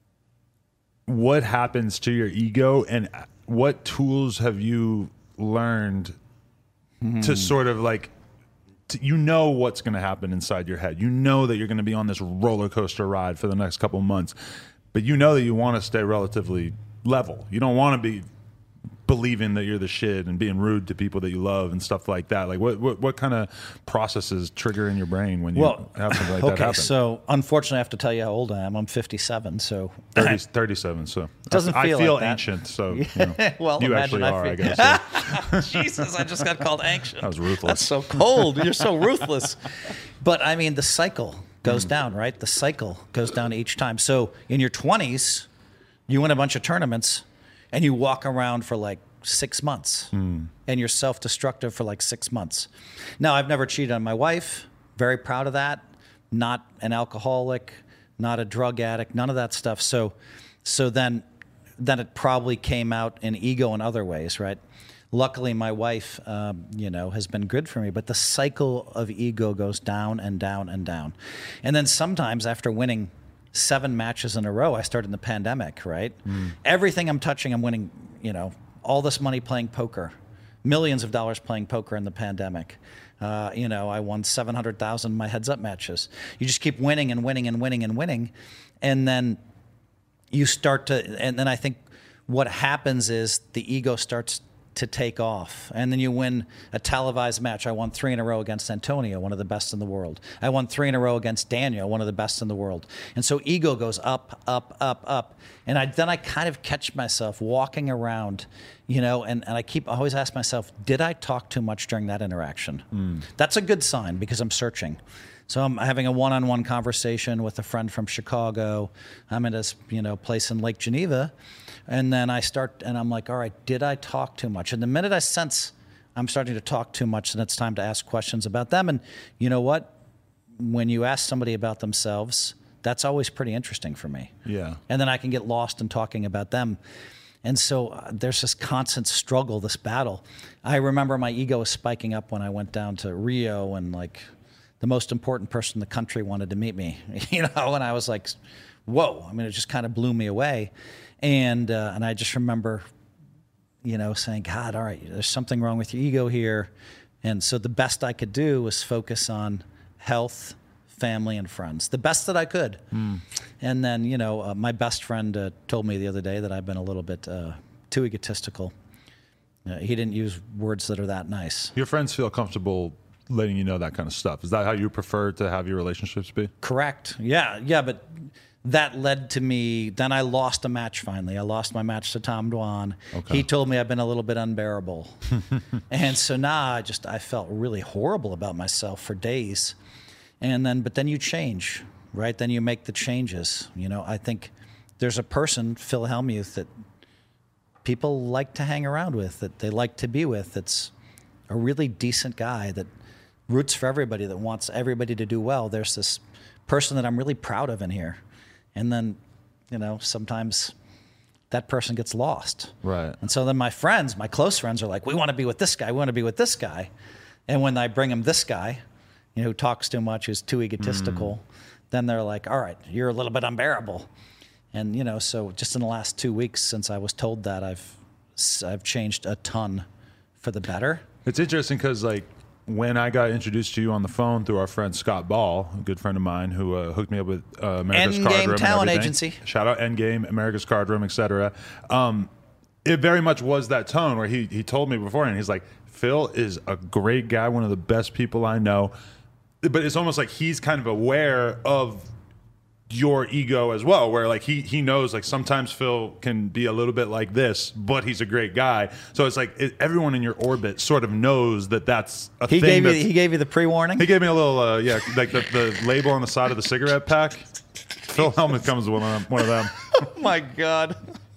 what happens to your ego, and what tools have you learned mm-hmm. to sort of like, to, you know what's going to happen inside your head. You know that you're going to be on this roller coaster ride for the next couple of months, but you know that you want to stay relatively level. You don't want to be believing that you're the shit and being rude to people that you love and stuff like that. Like what what, what kind of processes trigger in your brain when you well, have something like okay, that happen? Okay, so unfortunately I have to tell you how old I am. I'm fifty-seven, so thirty, thirty-seven, so doesn't I, feel I feel like that. ancient, so you, know, well, you actually I are, feel, I guess. Yeah. Jesus, I just got called ancient. That was ruthless. That's so cold. You're so ruthless. But I mean, the cycle goes mm. down, right? The cycle goes down each time. So in your twenties, you win a bunch of tournaments and you walk around for like six months mm. and you're self-destructive for like six months. Now, I've never cheated on my wife. Very proud of that. Not an alcoholic, not a drug addict, none of that stuff. So, so then, then it probably came out in ego in other ways, right? Luckily, my wife, um, you know, has been good for me, but the cycle of ego goes down and down and down. And then sometimes after winning seven matches in a row. I started in the pandemic, right? Mm. Everything I'm touching, I'm winning, you know, all this money playing poker, millions of dollars playing poker in the pandemic. Uh, you know, I won seven hundred thousand in my heads-up matches. You just keep winning and winning and winning and winning. And then you start to, and then I think what happens is the ego starts to take off. And then you win a televised match. I won three in a row against Antonio, one of the best in the world. I won three in a row against Daniel, one of the best in the world. And so ego goes up, up, up, up. And I, then I kind of catch myself walking around, you know, and, and I keep I always ask myself, did I talk too much during that interaction? Mm. That's a good sign because I'm searching. So I'm having a one-on-one conversation with a friend from Chicago. I'm at this, you know, place in Lake Geneva. And then I start, and I'm like, all right, did I talk too much? And the minute I sense I'm starting to talk too much, then it's time to ask questions about them. And you know what? When you ask somebody about themselves, that's always pretty interesting for me. Yeah. And then I can get lost in talking about them. And so uh, there's this constant struggle, this battle. I remember my ego was spiking up when I went down to Rio, and like the most important person in the country wanted to meet me, you know, and I was like, whoa. I mean, it just kind of blew me away. And uh, and I just remember, you know, saying, God, all right, there's something wrong with your ego here. And so the best I could do was focus on health, family, and friends. The best that I could. Mm. And then, you know, uh, my best friend uh, told me the other day that I've been a little bit uh, too egotistical. Uh, he didn't use words that are that nice. Your friends feel comfortable letting you know that kind of stuff. Is that how you prefer to have your relationships be? Correct. Yeah, yeah, but that led to me, then I lost a match finally. I lost my match to Tom Dwan. Okay. He told me I've been a little bit unbearable. And so now I just, I felt really horrible about myself for days. And then, but then you change, right? Then you make the changes. You know, I think there's a person, Phil Hellmuth, that people like to hang around with, that they like to be with. That's a really decent guy that roots for everybody, that wants everybody to do well. There's this person that I'm really proud of in here. And then, you know, sometimes that person gets lost. Right. And so then my friends, my close friends are like, we want to be with this guy. We want to be with this guy. And when I bring him this guy, you know, who talks too much, who's too egotistical, mm. then they're like, all right, you're a little bit unbearable. And, you know, so just in the last two weeks since I was told that, I've I've changed a ton for the better. It's interesting because, like, when I got introduced to you on the phone through our friend Scott Ball, a good friend of mine who uh, hooked me up with uh, America's Endgame Card Room Talent and Agency. Shout out Endgame, America's Card Room, et cetera. Um, it very much was that tone where he he told me beforehand, he's like, Phil is a great guy, one of the best people I know. But it's almost like he's kind of aware of your ego as well, where like he he knows like sometimes Phil can be a little bit like this, but he's a great guy. So it's like it, everyone in your orbit sort of knows that that's a he thing. Gave you, he gave you the pre-warning? He gave me a little, uh, yeah, like the, the label on the side of the cigarette pack. Phil Hellmuth comes with one of them. One of them. Oh my God.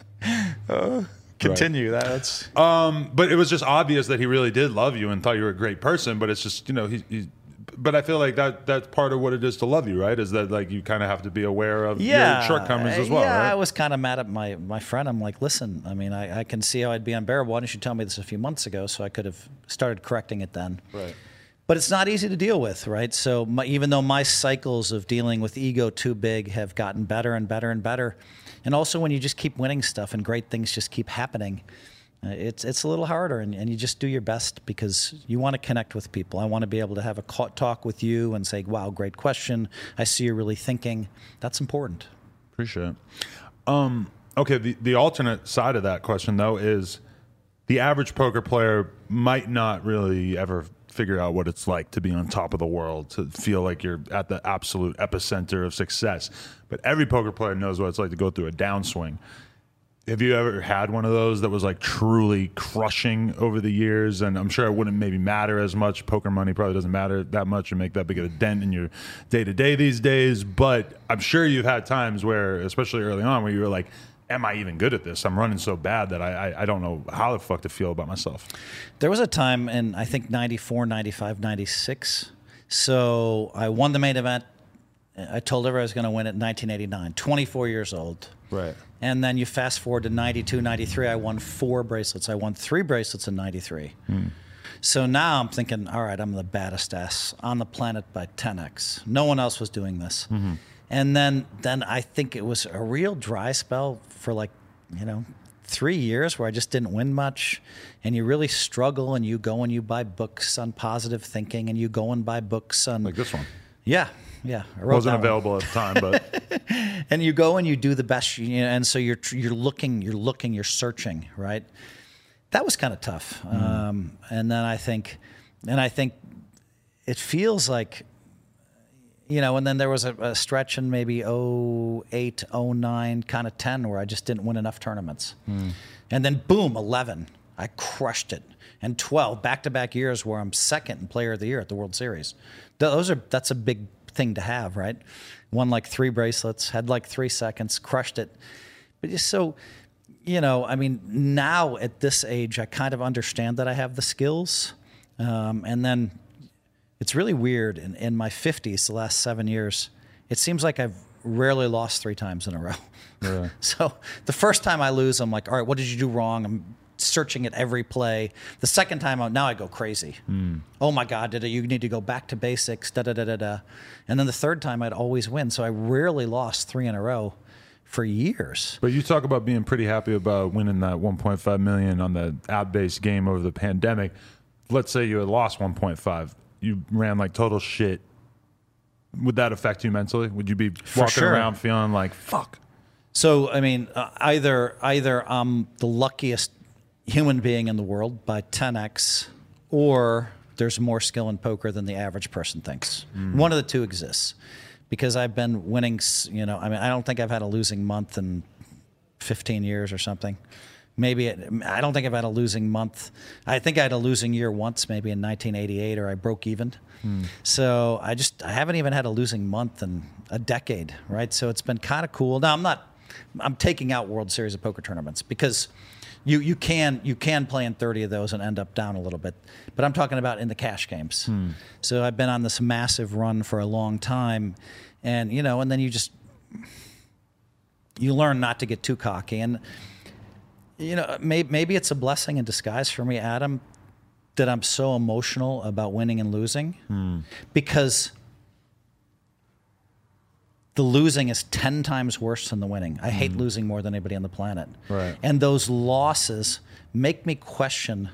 Uh, continue. Right. That's. Um, but it was just obvious that he really did love you and thought you were a great person. But it's just, you know, he. he But I feel like that that's part of what it is to love you, right? Is that like you kind of have to be aware of yeah, your shortcomings as well, yeah, right? I was kind of mad at my, my friend. I'm like, listen, I mean, I, I can see how I'd be unbearable. Why didn't you tell me this a few months ago so I could have started correcting it then? Right. But it's not easy to deal with, right? So my, even though my cycles of dealing with ego too big have gotten better and better and better, and also when you just keep winning stuff and great things just keep happening, It's it's a little harder, and, and you just do your best because you want to connect with people. I want to be able to have a talk with you and say, wow, great question. I see you're really thinking. That's important. Appreciate it. Um, okay, the, the alternate side of that question, though, is the average poker player might not really ever figure out what it's like to be on top of the world, to feel like you're at the absolute epicenter of success. But every poker player knows what it's like to go through a downswing. Have you ever had one of those that was like truly crushing over the years? And I'm sure it wouldn't maybe matter as much. Poker money probably doesn't matter that much or make that big of a dent in your day-to-day these days. But I'm sure you've had times where, especially early on, where you were like, am I even good at this? I'm running so bad that I, I, I don't know how the fuck to feel about myself. There was a time in, I think, ninety-four, ninety-five, ninety-six. So I won the main event. I told everyone I was going to win it in nineteen eighty-nine, twenty-four years old. Right. And then you fast forward to ninety-two, ninety-three, I won four bracelets. I won three bracelets in ninety-three. Hmm. So now I'm thinking, all right, I'm the baddest ass on the planet by ten x. No one else was doing this. Mm-hmm. And then, then I think it was a real dry spell for like, you know, three years where I just didn't win much. And you really struggle, and you go and you buy books on positive thinking, and you go and buy books on... Like this one. Yeah, yeah. I wrote Wasn't that one. available at the time, but... And you go and you do the best, you know, and so you're you're looking, you're looking, you're searching, right? That was kind of tough. Mm. Um, and then I think, and I think it feels like... You know, and then there was a, a stretch in maybe oh eight, oh nine, kind of ten, where I just didn't win enough tournaments. Mm. And then, boom, eleven, I crushed it. And twelve, back-to-back years where I'm second in Player of the Year at the World Series. Those are That's a big thing to have, right? Won like three bracelets, had like three seconds, crushed it. But just so, you know, I mean, now at this age, I kind of understand that I have the skills. Um, and then... It's really weird. In, in my fifties, the last seven years, it seems like I've rarely lost three times in a row. Yeah. So the first time I lose, I'm like, all right, what did you do wrong? I'm searching at every play. The second time, I'm, now I go crazy. Mm. Oh, my God, did it, you need to go back to basics, da-da-da-da-da. And then the third time, I'd always win. So I rarely lost three in a row for years. But you talk about being pretty happy about winning that one point five million dollars on the app-based game over the pandemic. Let's say you had lost one point five. You ran like total shit. Would that affect you mentally? Would you be For walking sure. around feeling like, fuck? So, I mean, uh, either either I'm the luckiest human being in the world by ten x, or there's more skill in poker than the average person thinks. Mm. One of the two exists. Because I've been winning, you know, I mean, I don't think I've had a losing month in fifteen years or something. Maybe it, I don't think I've had a losing month. I think I had a losing year once, maybe in nineteen eighty-eight, or I broke even. Hmm. So I just I haven't even had a losing month in a decade, right? So it's been kind of cool. Now I'm not. I'm taking out World Series of Poker tournaments because you you can you can play in thirty of those and end up down a little bit. But I'm talking about in the cash games. Hmm. So I've been on this massive run for a long time, and you know, and then you just you learn not to get too cocky. And you know, maybe, maybe it's a blessing in disguise for me, Adam, that I'm so emotional about winning and losing, hmm. because the losing is ten times worse than the winning. I hate mm. losing more than anybody on the planet. Right. And those losses make me question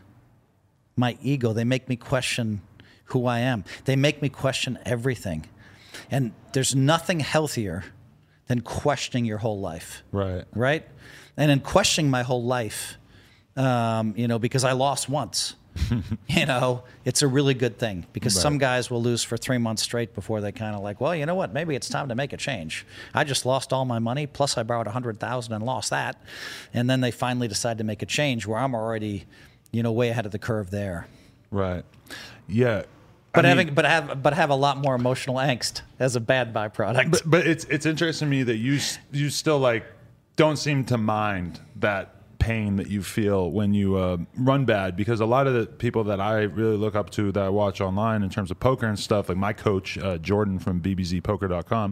my ego. They make me question who I am. They make me question everything. And there's nothing healthier than questioning your whole life. Right. Right? And in questioning my whole life, um, you know, because I lost once, you know, it's a really good thing, because right. some guys will lose for three months straight before they kind of like, well, you know what, maybe it's time to make a change. I just lost all my money, plus I borrowed one hundred thousand dollars and lost that. And then they finally decide to make a change where I'm already, you know, way ahead of the curve there. Right. Yeah. But I having, mean, but have, but have a lot more emotional angst as a bad byproduct. But, but it's it's interesting to me that you you still like don't seem to mind that pain that you feel when you uh, run bad, because a lot of the people that I really look up to that I watch online in terms of poker and stuff, like my coach uh, Jordan from B B Z poker dot com.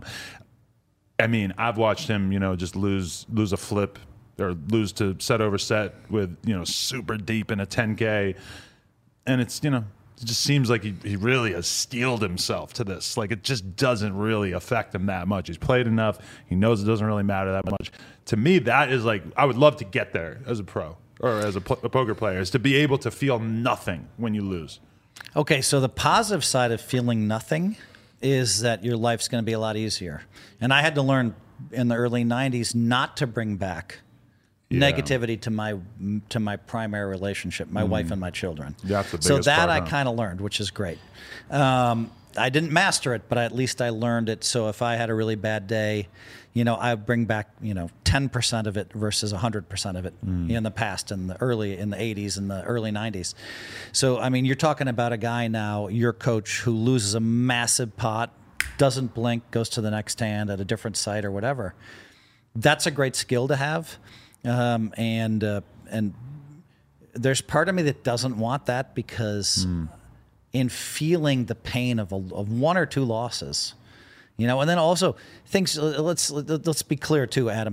I mean, I've watched him, you know, just lose lose a flip or lose to set over set with, you know, super deep in a ten K, and it's, you know, it just seems like he, he really has steeled himself to this. Like, it just doesn't really affect him that much. He's played enough. He knows it doesn't really matter that much. To me, that is like, I would love to get there as a pro or as a, po- a poker player, is to be able to feel nothing when you lose. Okay, so the positive side of feeling nothing is that your life's going to be a lot easier. And I had to learn in the early nineties not to bring back Yeah. negativity to my to my primary relationship, my mm. wife and my children. That's the biggest so that part, I huh? kind of learned, which is great. Um, I didn't master it, but at least I learned it. So if I had a really bad day, you know, I bring back, you know, ten percent of it versus one hundred percent of it mm. in the past, in the early, in the eighties and the early nineties. So, I mean, you're talking about a guy now, your coach, who loses a massive pot, doesn't blink, goes to the next hand at a different site or whatever. That's a great skill to have. Um, and uh, and there's part of me that doesn't want that, because mm. in feeling the pain of a, of one or two losses, you know, and then also things. Let's let's be clear too, Adam.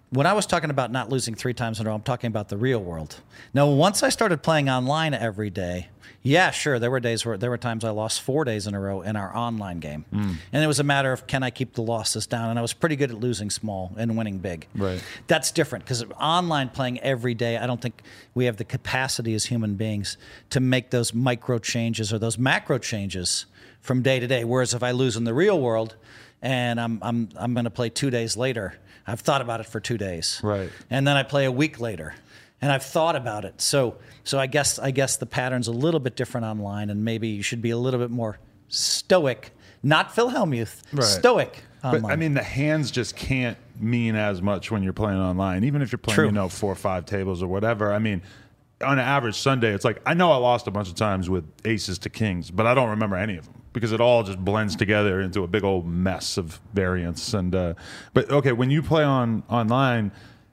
when I was talking about not losing three times in a row, I'm talking about the real world. Now, once I started playing online every day, yeah, sure, there were days where there were times I lost four days in a row in our online game, mm. and it was a matter of can I keep the losses down? And I was pretty good at losing small and winning big. Right. That's different because online playing every day, I don't think we have the capacity as human beings to make those micro changes or those macro changes from day to day. Whereas if I lose in the real world, and I'm I'm I'm going to play two days later. I've thought about it for two days, right? And then I play a week later, and I've thought about it. So so I guess I guess the pattern's a little bit different online, and maybe you should be a little bit more stoic, not Phil Hellmuth, right. stoic. Online. But I mean, the hands just can't mean as much when you're playing online, even if you're playing, True. you know, four or five tables or whatever. I mean, on an average Sunday, it's like I know I lost a bunch of times with aces to kings, but I don't remember any of them. Because it all just blends together into a big old mess of variance. And uh, but okay, when you play on online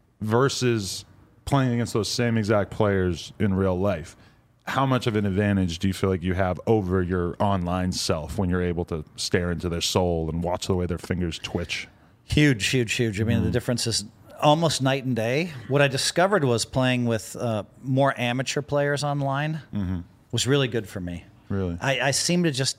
versus playing against those same exact players in real life, how much of an advantage do you feel like you have over your online self when you're able to stare into their soul and watch the way their fingers twitch? Huge, huge, huge. I mean, mm. the difference is almost night and day. What I discovered was playing with uh, more amateur players online mm-hmm. was really good for me. Really, I, I seem to just.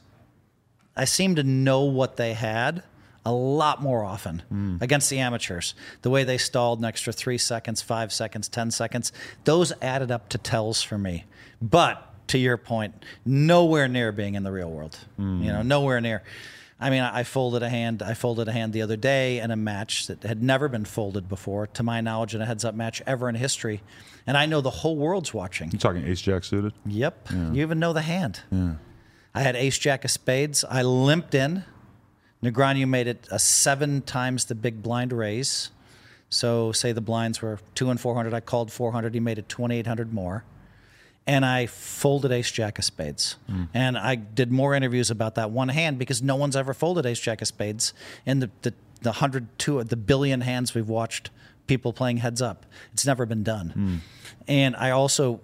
I seem to know what they had a lot more often mm. against the amateurs. The way they stalled an extra three seconds, five seconds, ten seconds, those added up to tells for me. But to your point, nowhere near being in the real world. Mm. You know, nowhere near. I mean, I folded a hand. I folded a hand the other day in a match that had never been folded before, to my knowledge, in a heads-up match ever in history. And I know the whole world's watching. You're talking ace-jack suited? Yep. Yeah. You even know the hand. Yeah. I had ace-jack of spades. I limped in. Negreanu made it a seven times the big blind raise. So say the blinds were two and four hundred. I called four hundred. He made it twenty-eight hundred more. And I folded ace-jack of spades. Mm. And I did more interviews about that one hand because no one's ever folded ace-jack of spades in the, the, the hundred, two, the billion hands we've watched people playing heads up. It's never been done. Mm. And I also,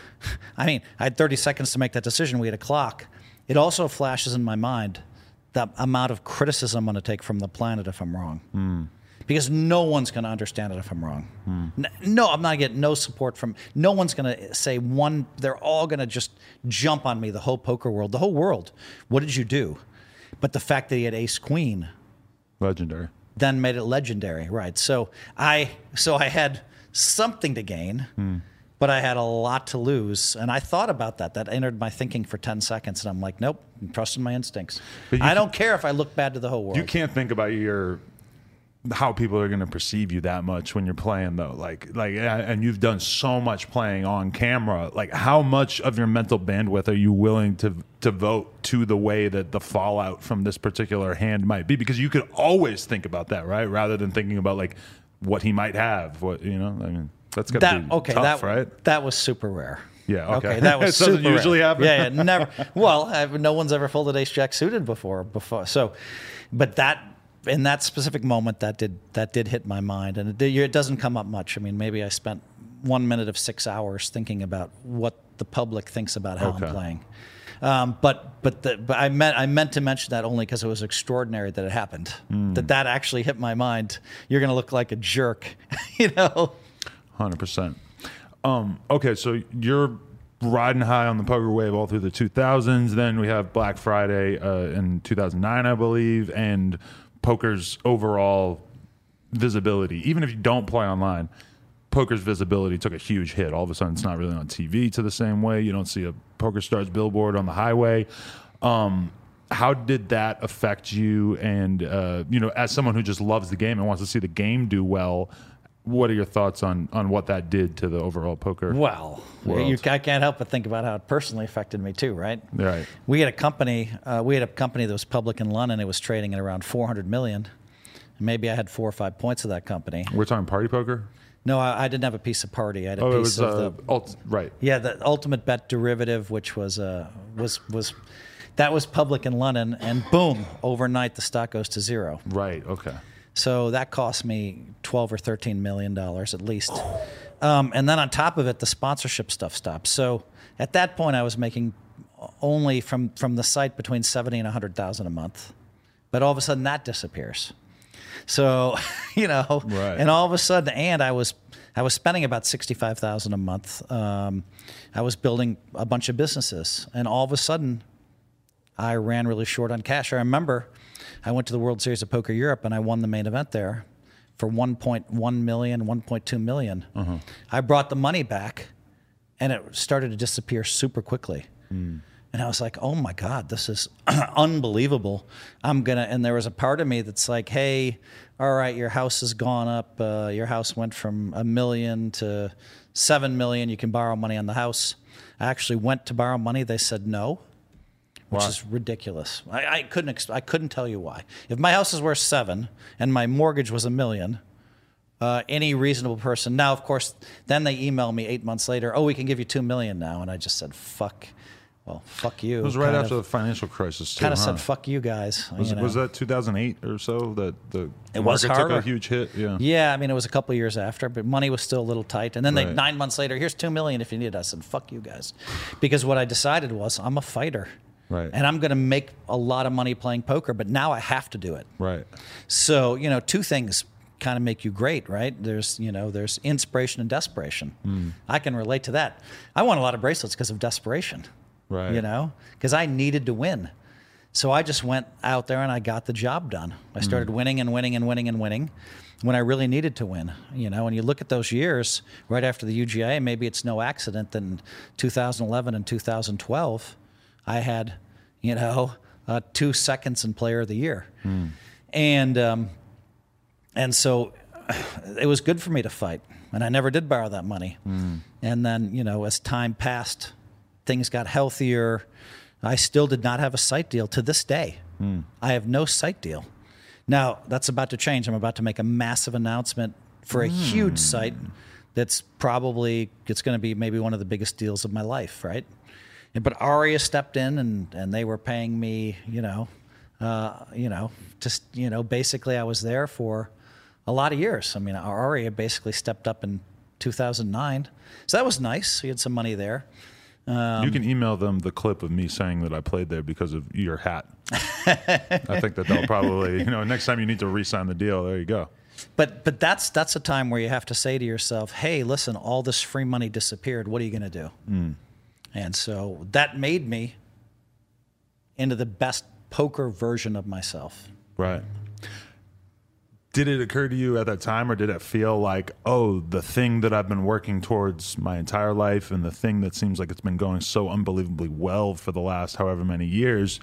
I mean, I had thirty seconds to make that decision. We had a clock. It also flashes in my mind the amount of criticism I'm going to take from the planet if I'm wrong. Mm. Because no one's going to understand it if I'm wrong. Mm. No, I'm not getting no support from, no one's going to say one, they're all going to just jump on me, the whole poker world, the whole world. What did you do? But the fact that he had ace queen. Legendary. Then made it legendary, right. So I, so I had something to gain. Mm. But I had a lot to lose, and I thought about that. That entered my thinking for ten seconds, and I'm like, nope, I'm trusting my instincts. I don't care if I look bad to the whole world. You can't think about your how people are going to perceive you that much when you're playing, though. Like, like, and you've done so much playing on camera. Like, how much of your mental bandwidth are you willing to to devote to the way that the fallout from this particular hand might be? Because you could always think about that, right? Rather than thinking about like what he might have. What you know, I mean. That's got to be okay, tough, that, right? That was super rare. Yeah, okay. okay that was it super doesn't usually rare. happen. Yeah, yeah, never. Well, I've, no one's ever folded ace-jack suited before. Before, so, but that in that specific moment, that did that did hit my mind, and it, it doesn't come up much. I mean, maybe I spent one minute of six hours thinking about what the public thinks about how okay. I'm playing. Um, but but, the, but I meant I meant to mention that only because it was extraordinary that it happened. Mm. That that actually hit my mind. You're going to look like a jerk, you know. Hundred percent. Um, okay, so you're riding high on the poker wave all through the two thousands. Then we have Black Friday uh, in two thousand nine, I believe, and poker's overall visibility. Even if you don't play online, poker's visibility took a huge hit. All of a sudden, it's not really on T V to the same way. You don't see a PokerStars billboard on the highway. Um, how did that affect you? And uh, you know, as someone who just loves the game and wants to see the game do well, what are your thoughts on, on what that did to the overall poker Well, world? You, I can't help but think about how it personally affected me too, right? Right. We had a company. Uh, we had a company that was public in London. It was trading at around four hundred million. Maybe I had four or five points of that company. We're talking party poker? No, I, I didn't have a piece of party. I had a oh, piece it was of uh, the ult- right. Yeah, the ultimate bet derivative, which was uh, was was that was public in London, and boom, overnight the stock goes to zero. Right. Okay. So that cost me twelve or thirteen million dollars at least. Um, and then on top of it, the sponsorship stuff stopped. So at that point, I was making only from, from the site between seventy and a hundred thousand a month. But all of a sudden, that disappears. So, you know, Right. and all of a sudden, and I was I was spending about sixty-five thousand dollars a month. Um, I was building a bunch of businesses, and all of a sudden, I ran really short on cash. I remember I went to the World Series of Poker Europe, and I won the main event there for one point one million, one point two million. Uh-huh. I brought the money back, and it started to disappear super quickly. Mm. And I was like, oh my God, this is unbelievable. I'm going to, and there was a part of me that's like, hey, all right, your house has gone up. Uh, your house went from a million to seven million. You can borrow money on the house. I actually went to borrow money. They said no, which Wow. is ridiculous. I, I couldn't, ex- I couldn't tell you why. If my house is worth seven and my mortgage was a million, uh, any reasonable person. Now, of course, then they email me eight months later. Oh, we can give you two million now. And I just said, fuck. Well, fuck you. It was right kind after of, the financial crisis, too. Kind of huh? said, fuck you guys. Was, you know? was that two thousand eight or so that the It was market took harder. a huge hit? Yeah. Yeah, I mean, it was a couple of years after, but money was still a little tight. And then they, Right. nine months later, here's two million if you need it. I said, fuck you guys. Because what I decided was I'm a fighter. Right. And I'm going to make a lot of money playing poker, but now I have to do it. Right. So, you know, two things kind of make you great, right? There's, you know, there's inspiration and desperation. Mm. I can relate to that. I won a lot of bracelets because of desperation. Right. You know, because I needed to win. So I just went out there and I got the job done. I started mm. winning and winning and winning and winning when I really needed to win. You know, and you look at those years right after the U G A, maybe it's no accident that in two thousand eleven and two thousand twelve, I had, you know, uh, two seconds in Player of the Year. Mm. And, um, and so it was good for me to fight. And I never did borrow that money. Mm. And then, you know, as time passed, things got healthier. I still did not have a site deal to this day. Mm. I have no site deal. Now, that's about to change. I'm about to make a massive announcement for a mm. huge site that's probably, it's going to be maybe one of the biggest deals of my life, right? And, but Aria stepped in and, and they were paying me, you know, uh, you know, just, you know, basically I was there for a lot of years. I mean, Aria basically stepped up in two thousand nine. So that was nice. We had some money there. Um, you can email them the clip of me saying that I played there because of your hat. I think that they'll probably, you know, next time you need to re-sign the deal, there you go. But but that's that's a time where you have to say to yourself, hey, listen, all this free money disappeared. What are you going to do? Mm. And so that made me into the best poker version of myself. Right. Did it occur to you at that time, or did it feel like, oh, the thing that I've been working towards my entire life and the thing that seems like it's been going so unbelievably well for the last however many years,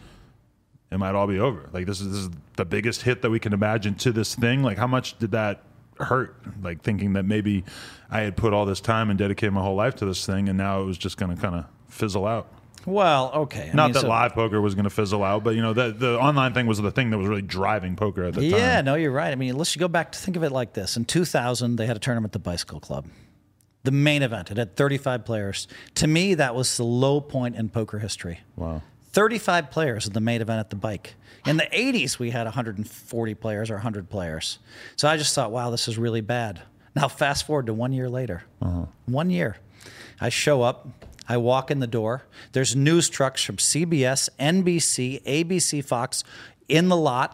it might all be over? Like, this is, this is the biggest hit that we can imagine to this thing. Like, how much did that hurt? Like, thinking that maybe I had put all this time and dedicated my whole life to this thing, and now it was just going to kind of fizzle out. Well, okay. I Not mean, that so, live poker was going to fizzle out, but, you know, the, the online thing was the thing that was really driving poker at the yeah, time. Yeah, no, you're right. I mean, let's go back to think of it like this. In two thousand, they had a tournament at the Bicycle Club. The main event. It had thirty-five players. To me, that was the low point in poker history. Wow. thirty-five players at the main event at the Bike. In the eighties, we had one hundred forty players or one hundred players. So I just thought, wow, this is really bad. Now, fast forward to one year later. Uh-huh. One year. I show up. I walk in the door. There's news trucks from C B S, N B C, A B C, Fox in the lot.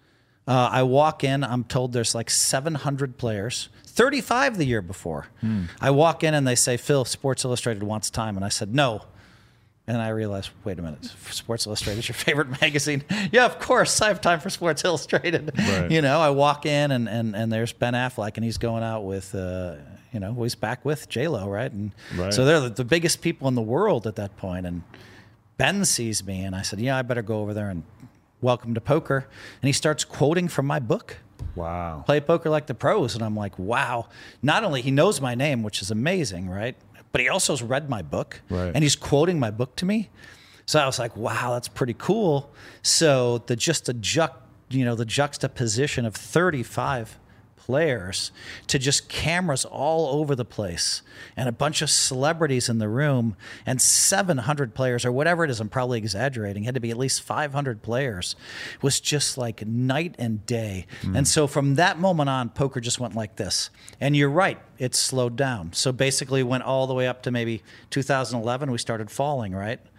Uh, I walk in. I'm told there's like seven hundred players, thirty-five the year before. Hmm. I walk in and they say, Phil, Sports Illustrated wants time. And I said, no. And I realized, wait a minute, Sports Illustrated is your favorite magazine? Yeah, of course, I have time for Sports Illustrated. Right. You know, I walk in and, and, and there's Ben Affleck, and he's going out with, uh, you know, he's back with J-Lo, right? And right. So they're the, the biggest people in the world at that point. And Ben sees me, and I said, yeah, I better go over there and welcome to poker. And he starts quoting from my book. Wow. Play Poker Like the Pros. And I'm like, wow. Not only he knows my name, which is amazing, right? But he also has read my book, right. and he's quoting my book to me. So I was like, wow, that's pretty cool. So the just the ju- you know, the juxtaposition of thirty-five players to just cameras all over the place and a bunch of celebrities in the room and seven hundred players or whatever it is, I'm probably exaggerating, it had to be at least five hundred players, was just like night and day. Mm. And so from that moment on, poker just went like this. And you're right, it slowed down. So basically went all the way up to maybe two thousand eleven, we started falling, right?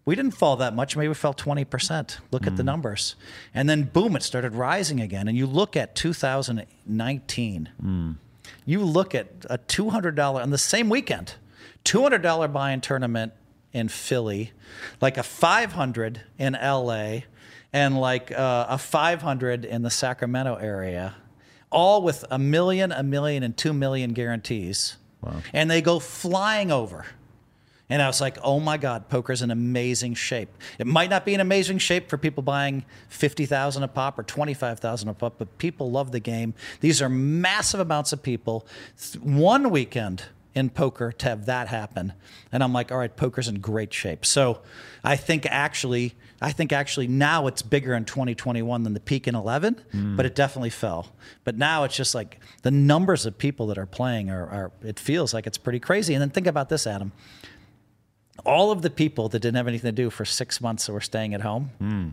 We didn't fall that much. Maybe we fell twenty percent. Look mm. at the numbers. And then, boom, it started rising again. And you look at two thousand nineteen. Mm. You look at a two hundred dollars on the same weekend, two hundred dollars buy-in tournament in Philly, like a five hundred dollars in L A, and like uh, a five hundred dollars in the Sacramento area, all with a million, a million, and two million guarantees. Wow. And they go flying over. And I was like, oh my God, poker's in amazing shape. It might not be in amazing shape for people buying fifty thousand a pop or twenty-five thousand a pop, but people love the game. These are massive amounts of people. One weekend in poker to have that happen. And I'm like, all right, poker's in great shape. So I think actually, I think actually now it's bigger in twenty twenty-one than the peak in eleven, mm. but it definitely fell. But now it's just like the numbers of people that are playing are, are, it feels like it's pretty crazy. And then think about this, Adam. All of the people that didn't have anything to do for six months that were staying at home. Mm.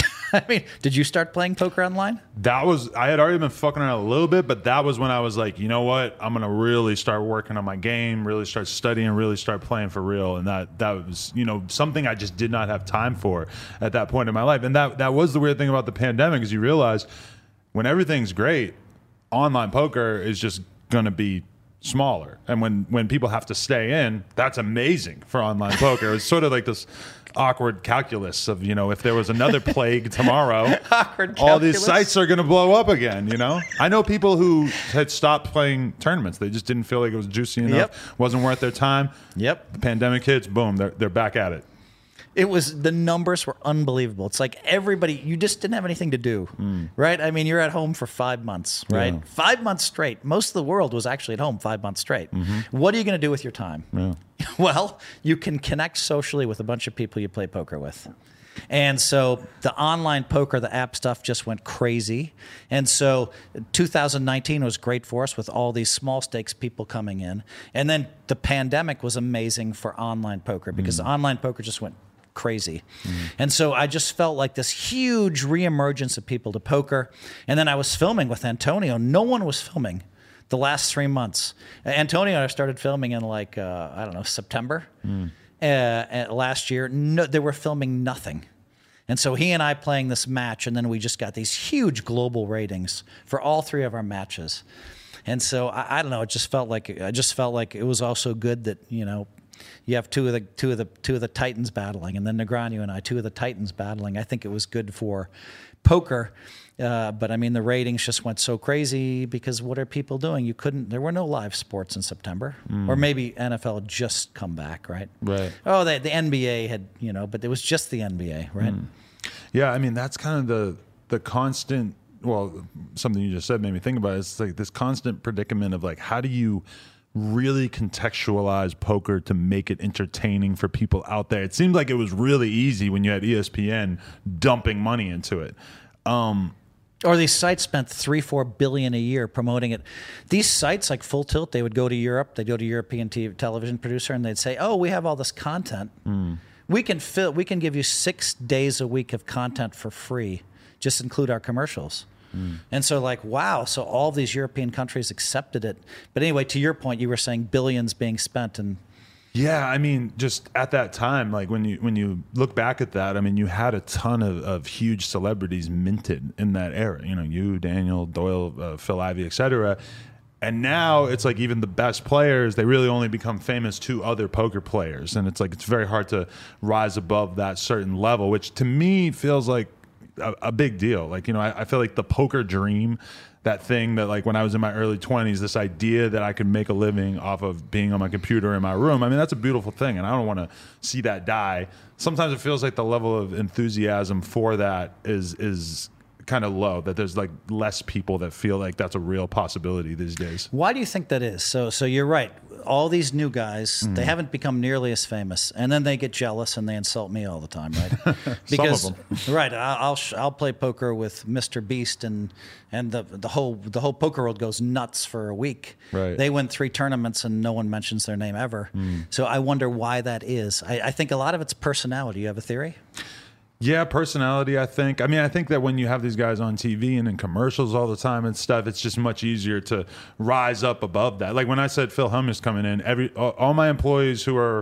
I mean, did you start playing poker online? That was, I had already been fucking around a little bit, but that was when I was like, you know what? I'm going to really start working on my game, really start studying, really start playing for real. And that, that was, you know, something I just did not have time for at that point in my life. And that, that was the weird thing about the pandemic is you realize when everything's great, online poker is just going to be smaller. And when, when people have to stay in, that's amazing for online poker. It's sort of like this awkward calculus of, you know, if there was another plague tomorrow, all these sites are going to blow up again, you know? I know people who had stopped playing tournaments. They just didn't feel like it was juicy enough, yep. wasn't worth their time. Yep. The pandemic hits, boom, they're, they're back at it. It was, the numbers were unbelievable. It's like everybody, you just didn't have anything to do, mm. right? I mean, you're at home for five months, right? Yeah. Five months straight. Most of the world was actually at home five months straight. Mm-hmm. What are you going to do with your time? Yeah. Well, you can connect socially with a bunch of people you play poker with. And so the online poker, the app stuff just went crazy. And so two thousand nineteen was great for us with all these small stakes people coming in. And then the pandemic was amazing for online poker because mm. online poker just went crazy. Mm. And so I just felt like this huge reemergence of people to poker. And then I was filming with Antonio. No one was filming the last three months. Antonio and I started filming in like, uh, I don't know, September mm. uh, last year. No, they were filming nothing. And so he and I playing this match, and then we just got these huge global ratings for all three of our matches. And so I, I don't know, it just felt like, I just felt like it was also good that, you know, you have two of the two of the two of the Titans battling, and then Negreanu and I, two of the Titans battling. I think it was good for poker, uh, but I mean the ratings just went so crazy because what are people doing? You couldn't. There were no live sports in September, mm. or maybe N F L had just come back, right? Right. Oh, they, the N B A had, you know, but it was just the N B A, right? Mm. Yeah, I mean that's kind of the the constant. Well, something you just said made me think about it. It's like this constant predicament of like, how do you really contextualize poker to make it entertaining for people out there? It seemed like it was really easy when you had E S P N dumping money into it. Um, or these sites spent three, four billion a year promoting it. These sites like Full Tilt, they would go to Europe, they'd go to European T V, television producer, and they'd say, "Oh, we have all this content. Mm. We can fill. We can give you six days a week of content for free. Just include our commercials." Mm. And so like, wow, so all these European countries accepted it. But anyway, to your point, you were saying billions being spent. And yeah, I mean, just at that time, like when you when you look back at that, I mean, you had a ton of, of huge celebrities minted in that era. You know, you, Daniel, Doyle, uh, Phil Ivey, et cetera. And now it's like even the best players, they really only become famous to other poker players. And it's like it's very hard to rise above that certain level, which to me feels like A, a big deal. Like, you know, I, I feel like the poker dream, that thing that like when I was in my early twenties, this idea that I could make a living off of being on my computer in my room. I mean, that's a beautiful thing, and I don't want to see that die. Sometimes it feels like the level of enthusiasm for that is is kind of low, that there's like less people that feel like that's a real possibility these days. Why do you think that is? So so you're right. All these new guys, mm. they haven't become nearly as famous, and then they get jealous and they insult me all the time, right? Because Some of them. right, I'll I'll play poker with Mister Beast, and and the the whole the whole poker world goes nuts for a week. Right. They win three tournaments and no one mentions their name ever. Mm. So I wonder why that is. I, I think a lot of it's personality. You have a theory? Yeah, personality, I think. I mean, I think that when you have these guys on T V and in commercials all the time and stuff, it's just much easier to rise up above that. Like when I said Phil Hellmuth's coming in, every all, all my employees who are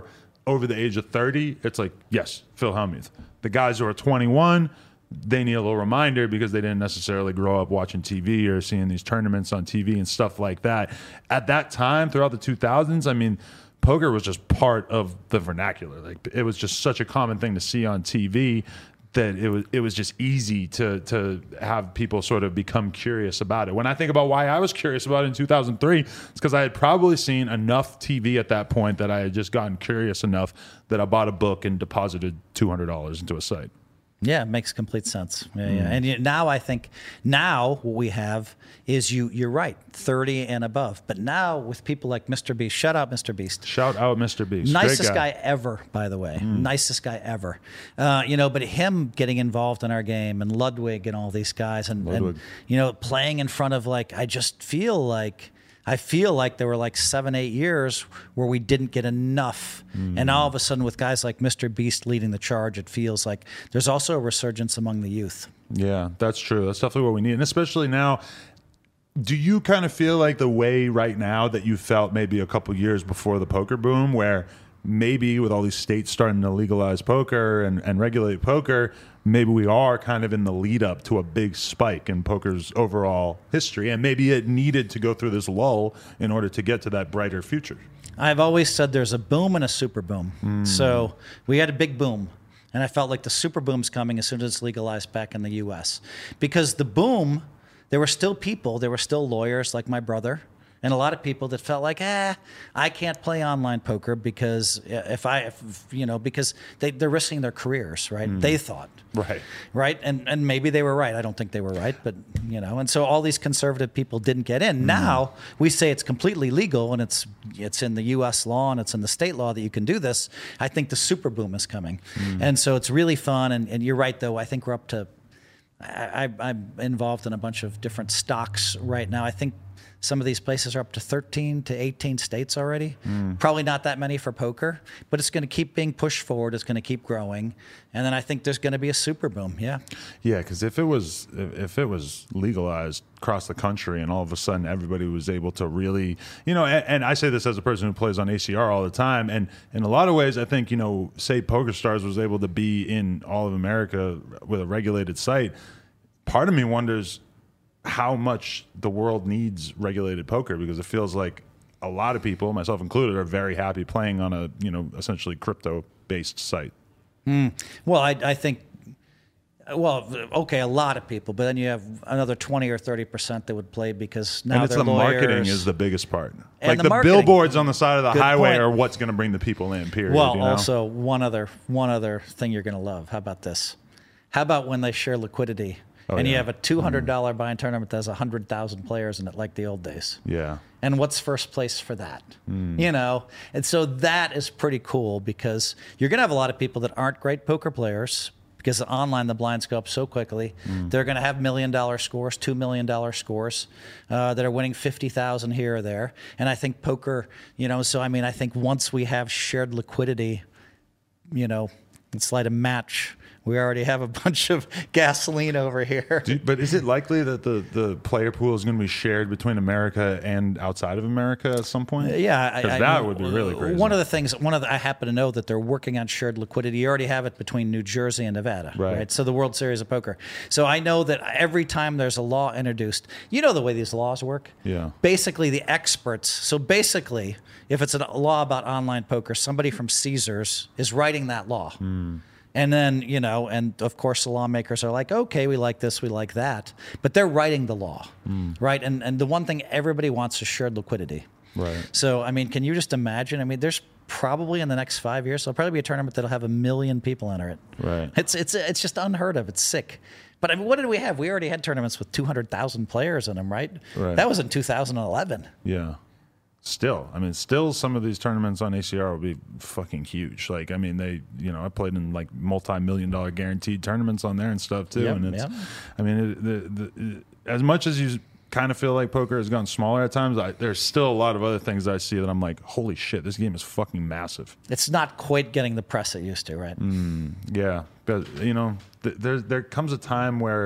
over the age of thirty, it's like, yes, Phil Hellmuth. The guys who are twenty-one, they need a little reminder because they didn't necessarily grow up watching T V or seeing these tournaments on T V and stuff like that. At that time, throughout the two thousands, I mean, poker was just part of the vernacular. Like, it was just such a common thing to see on T V that it was it was just easy to to have people sort of become curious about it. When I think about why I was curious about it in two thousand three, it's because I had probably seen enough T V at that point that I had just gotten curious enough that I bought a book and deposited two hundred dollars into a site. Yeah, it makes complete sense. Yeah, yeah. And you, now I think now what we have is you. You're right, thirty and above. But now with people like Mister Beast, shout out Mister Beast. Shout out Mister Beast. Nicest guy. guy ever, by the way. Mm. Nicest guy ever. Uh, you know, but him getting involved in our game and Ludwig and all these guys and, and you know, playing in front of, like, I just feel like. I feel like there were like seven, eight years where we didn't get enough. Mm. And all of a sudden with guys like Mister Beast leading the charge, it feels like there's also a resurgence among the youth. Yeah, that's true. That's definitely what we need. And especially now, do you kind of feel like the way right now that you felt maybe a couple years before the poker boom, where maybe with all these states starting to legalize poker and, and regulate poker, maybe we are kind of in the lead up to a big spike in poker's overall history, and maybe it needed to go through this lull in order to get to that brighter future? I've always said there's a boom and a super boom. Mm. So we had a big boom, and I felt like the super boom's coming as soon as it's legalized back in the U S. Because the boom, there were still people, there were still lawyers like my brother, and a lot of people that felt like, eh, I can't play online poker because if I, if, you know, because they, they're risking their careers, right? Mm. They thought. Right. Right. And and maybe they were right. I don't think they were right, but, you know, and so all these conservative people didn't get in. Mm. Now we say it's completely legal and it's it's in the U S law and it's in the state law that you can do this. I think the super boom is coming. Mm. And so it's really fun. And, and you're right, though. I think we're up to, I, I, I'm involved in a bunch of different stocks right now. I think some of these places are up to thirteen to eighteen states already. Mm. Probably not that many for poker, but it's going to keep being pushed forward. It's going to keep growing. And then I think there's going to be a super boom. Yeah. Yeah, because if it was if it was legalized across the country and all of a sudden everybody was able to really, you know, and, and I say this as a person who plays on A C R all the time, and in a lot of ways I think, you know, say PokerStars was able to be in all of America with a regulated site. Part of me wonders how much the world needs regulated poker, because it feels like a lot of people, myself included, are very happy playing on a, you know, essentially crypto-based site. Mm. Well, I, I think, well, okay, a lot of people, but then you have another twenty or thirty percent that would play because now and it's they're the lawyers. Marketing is the biggest part. And like the the, marketing. billboards on the side of the Good highway point. are what's going to bring the people in, period. Well, you know? also one other one other thing you're going to love. How about this? How about when they share liquidity? Oh, and yeah. you have a two hundred dollars mm. buy-in tournament that has one hundred thousand players in it, like the old days. Yeah. And what's first place for that? Mm. You know? And so that is pretty cool because you're going to have a lot of people that aren't great poker players because online the blinds go up so quickly. Mm. They're going to have million-dollar scores, two million dollars scores uh, that are winning fifty thousand here or there. And I think poker, you know, so I mean, I think once we have shared liquidity, you know, it's like a match. We already have a bunch of gasoline over here. Do, but is it likely that the, the player pool is going to be shared between America and outside of America at some point? Uh, yeah. Because that would be really crazy. One of the things, one of the, I happen to know that they're working on shared liquidity. You already have it between New Jersey and Nevada, right? right? So the World Series of Poker. So I know that every time there's a law introduced, you know the way these laws work? Yeah. Basically, the experts, so basically, if it's a law about online poker, somebody from Caesars is writing that law. Mm. And then, you know, and of course the lawmakers are like, okay, we like this, we like that. But they're writing the law, mm. right? And and the one thing everybody wants is shared liquidity. Right. So, I mean, can you just imagine? I mean, there's probably in the next five years, there'll probably be a tournament that'll have a million people enter it. Right. It's it's it's just unheard of. It's sick. But I mean, what did we have? We already had tournaments with two hundred thousand players in them, right? Right. That was in two thousand eleven. Yeah. Still, I mean, still some of these tournaments on A C R will be fucking huge. Like, I mean, they, you know, I played in like multi-million dollar guaranteed tournaments on there and stuff too. Yep, and it's, yep. I mean, it, the, the, as much as you kind of feel like poker has gone smaller at times, I, there's still a lot of other things that I see that I'm like, holy shit, this game is fucking massive. It's not quite getting the press it used to, right? Mm, yeah, but you know, th- there there comes a time where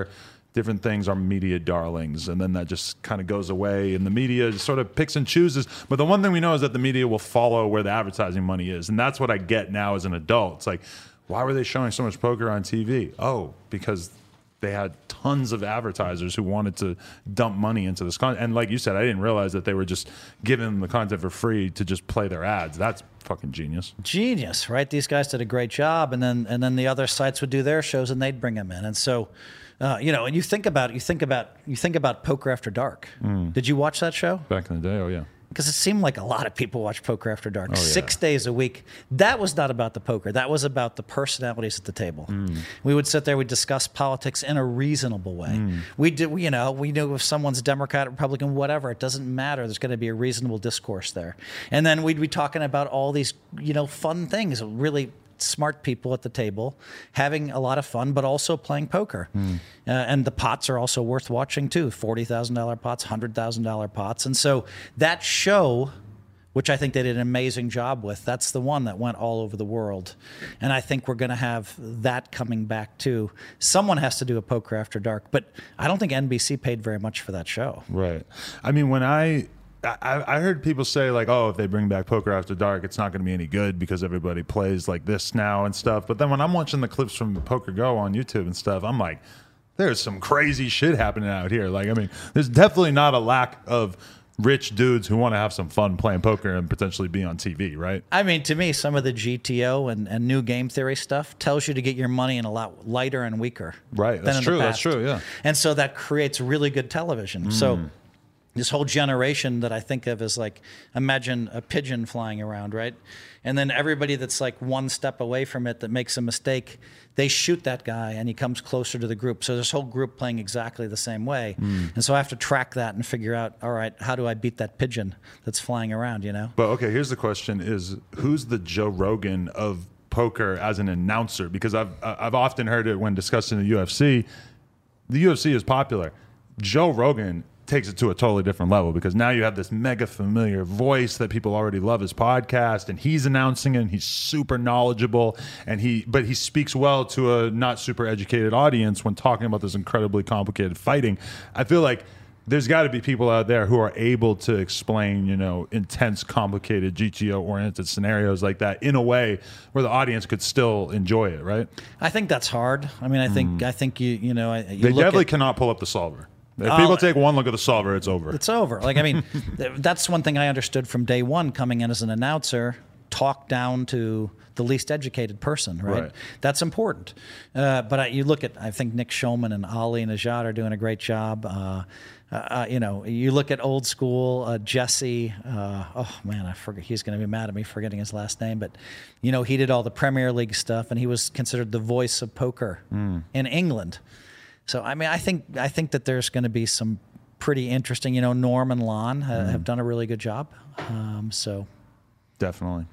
different things are media darlings, and then that just kind of goes away, and the media sort of picks and chooses. But the one thing we know is that the media will follow where the advertising money is, and that's what I get now as an adult. It's like, why were they showing so much poker on T V? Oh, because they had tons of advertisers who wanted to dump money into this content. And like you said, I didn't realize that they were just giving them the content for free to just play their ads. That's fucking genius. Genius, right? These guys did a great job, and then and then the other sites would do their shows, and they'd bring them in, and so. Uh, you know, and you think about you think about you think about Poker After Dark. Mm. Did you watch that show? Back in the day, oh yeah. Because it seemed like a lot of people watch Poker After Dark, oh, yeah. six days a week. That was not about the poker. That was about the personalities at the table. Mm. We would sit there, we'd discuss politics in a reasonable way. Mm. We did, you know, we knew if someone's Democrat, Republican, whatever, it doesn't matter. There's going to be a reasonable discourse there. And then we'd be talking about all these, you know, fun things, really smart people at the table having a lot of fun, but also playing poker. Mm. Uh, and the pots are also worth watching too. forty thousand dollars pots, one hundred thousand dollars pots. And so that show, which I think they did an amazing job with, that's the one that went all over the world. And I think we're going to have that coming back too. Someone has to do a Poker After Dark, but I don't think N B C paid very much for that show. Right. I mean, when I I, I heard people say, like, oh, if they bring back Poker After Dark, it's not going to be any good because everybody plays like this now and stuff. But then when I'm watching the clips from Poker Go on YouTube and stuff, I'm like, there's some crazy shit happening out here. Like, I mean, there's definitely not a lack of rich dudes who want to have some fun playing poker and potentially be on T V, right? I mean, to me, some of the G T O and, and new game theory stuff tells you to get your money in a lot lighter and weaker. Right. That's true. That's true, yeah. And so that creates really good television. Mm. So this whole generation that I think of as like, imagine a pigeon flying around, right? And then everybody that's like one step away from it that makes a mistake, they shoot that guy and he comes closer to the group. So this whole group playing exactly the same way. Mm. And so I have to track that and figure out, all right, how do I beat that pigeon that's flying around, you know? But okay, here's the question is, who's the Joe Rogan of poker as an announcer? Because I've, I've often heard it when discussing the U F C. The U F C is popular. Joe Rogan takes it to a totally different level because now you have this mega familiar voice that people already love his podcast, and he's announcing it, and he's super knowledgeable, and he but he speaks well to a not super educated audience when talking about this incredibly complicated fighting. I feel like there's got to be people out there who are able to explain, you know, intense, complicated G T O-oriented scenarios like that in a way where the audience could still enjoy it, right? I think that's hard. I mean, I think mm. I think you you know you they definitely at, cannot pull up the solver. If people uh, take one look at the solver, it's over. It's over. Like, I mean, that's one thing I understood from day one coming in as an announcer, talk down to the least educated person, right? right. That's important. Uh, but I, you look at, I think Nick Shulman and Ali Najad are doing a great job. Uh, uh, you know, you look at old school, uh, Jesse, uh, oh man, I forget, he's going to be mad at me forgetting his last name, but you know, he did all the Premier League stuff and he was considered the voice of poker mm. in England. So, I mean, I think I think that there's going to be some pretty interesting, you know, Norm and Lon ha- mm. have done a really good job. Um, so, definitely.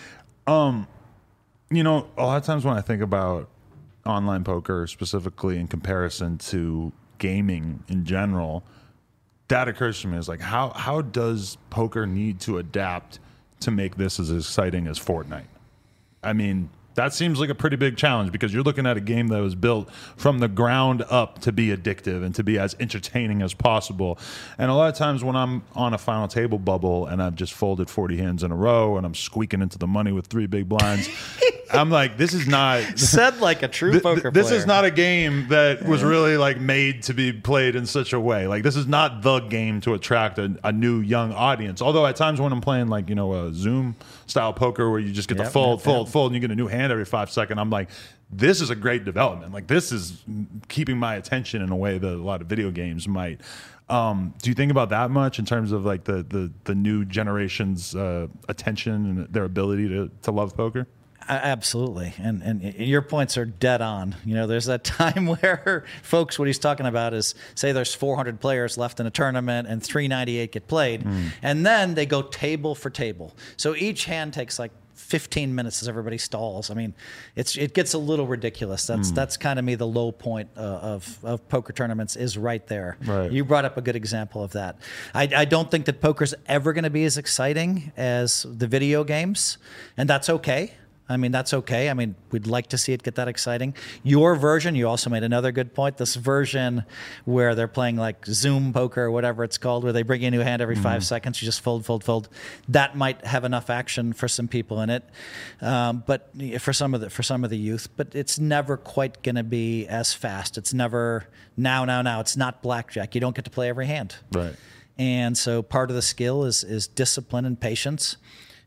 Um, you know, a lot of times when I think about online poker, specifically in comparison to gaming in general, that occurs to me is like, how how does poker need to adapt to make this as exciting as Fortnite? I mean, that seems like a pretty big challenge because you're looking at a game that was built from the ground up to be addictive and to be as entertaining as possible. And a lot of times when I'm on a final table bubble and I've just folded forty hands in a row and I'm squeaking into the money with three big blinds, I'm like, this is not... Said like a true th- poker This player. is not a game that was really like made to be played in such a way. Like, this is not the game to attract a, a new young audience. Although at times when I'm playing like, you know, a Zoom style poker where you just get yep, to fold, yep, fold, yep. fold, and you get a new hand every five seconds, I'm like, this is a great development. Like, this is keeping my attention in a way that a lot of video games might. Um, do you think about that much in terms of like the the, the new generation's uh, attention and their ability to, to love poker? Absolutely. And and your points are dead on. You know, there's that time where folks, what he's talking about is, say there's four hundred players left in a tournament and three ninety-eight get played. Mm. And then they go table for table. So each hand takes like fifteen minutes as everybody stalls. I mean, it's it gets a little ridiculous. That's mm. that's kind of me the low point uh, of of poker tournaments is right there. Right. You brought up a good example of that. I, I don't think that poker's ever going to be as exciting as the video games, and that's okay. I mean, that's okay. I mean, we'd like to see it get that exciting. Your version, you also made another good point. This version where they're playing like Zoom poker or whatever it's called, where they bring you a new hand every mm-hmm. five seconds, you just fold, fold, fold. That might have enough action for some people in it, um, but for some of the for some of the youth. But it's never quite going to be as fast. It's never now, now, now. It's not blackjack. You don't get to play every hand. Right. And so part of the skill is is discipline and patience,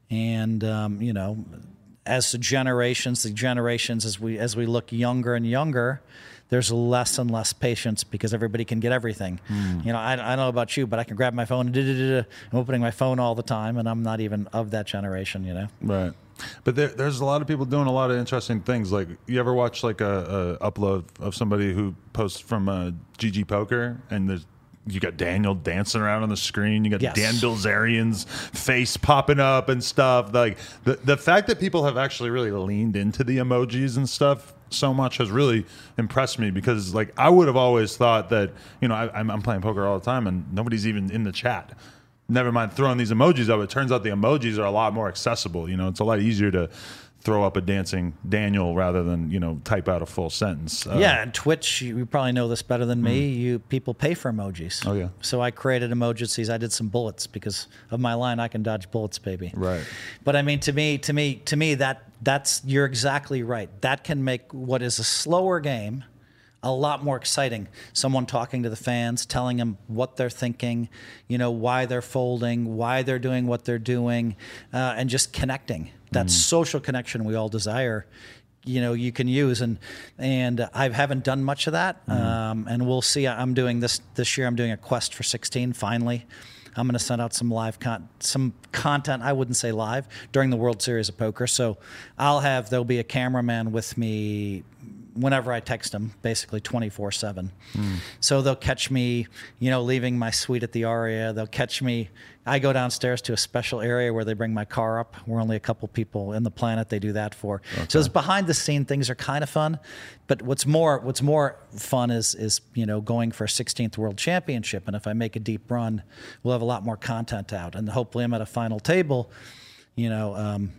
and um, you know. As the generations, the generations, as we as we look younger and younger, there's less and less patience because everybody can get everything. Mm. You know, I, I don't know about you, but I can grab my phone and I'm opening my phone all the time, and I'm not even of that generation. You know, right? But there, there's a lot of people doing a lot of interesting things. Like, you ever watch like a, a upload of somebody who posts from uh, G G Poker, and there's you got Daniel dancing around on the screen. You got yes. Dan Bilzerian's face popping up and stuff. Like the the fact that people have actually really leaned into the emojis and stuff so much has really impressed me, because like I would have always thought that, you know, I, I'm, I'm playing poker all the time and nobody's even in the chat. Never mind throwing these emojis up. It turns out the emojis are a lot more accessible. You know, it's a lot easier to throw up a dancing Daniel rather than, you know, type out a full sentence. Uh, yeah, and Twitch, you probably know this better than me. Mm. You people pay for emojis. Oh yeah. So I created emojis. I did some bullets because of my line. I can dodge bullets, baby. Right. But I mean, to me, to me, to me, that that's you're exactly right. That can make what is a slower game a lot more exciting. Someone talking to the fans, telling them what they're thinking, you know, why they're folding, why they're doing what they're doing, uh, and just connecting. That mm. social connection we all desire, you know, you can use. And and I haven't done much of that. Mm. Um, and we'll see. I'm doing this this year. I'm doing a quest for sixteen, finally. I'm going to send out some live con- some content. I wouldn't say live, during the World Series of Poker. So I'll have, there'll be a cameraman with me whenever I text them, basically twenty-four seven. Mm. So they'll catch me, you know, leaving my suite at the Aria. They'll catch me. I go downstairs to a special area where they bring my car up. We're only a couple people in the planet they do that for. Okay. So it's behind the scene things are kind of fun. But what's more what's more fun is, is, you know, going for a sixteenth World Championship. And if I make a deep run, we'll have a lot more content out. And hopefully I'm at a final table, you know. Um,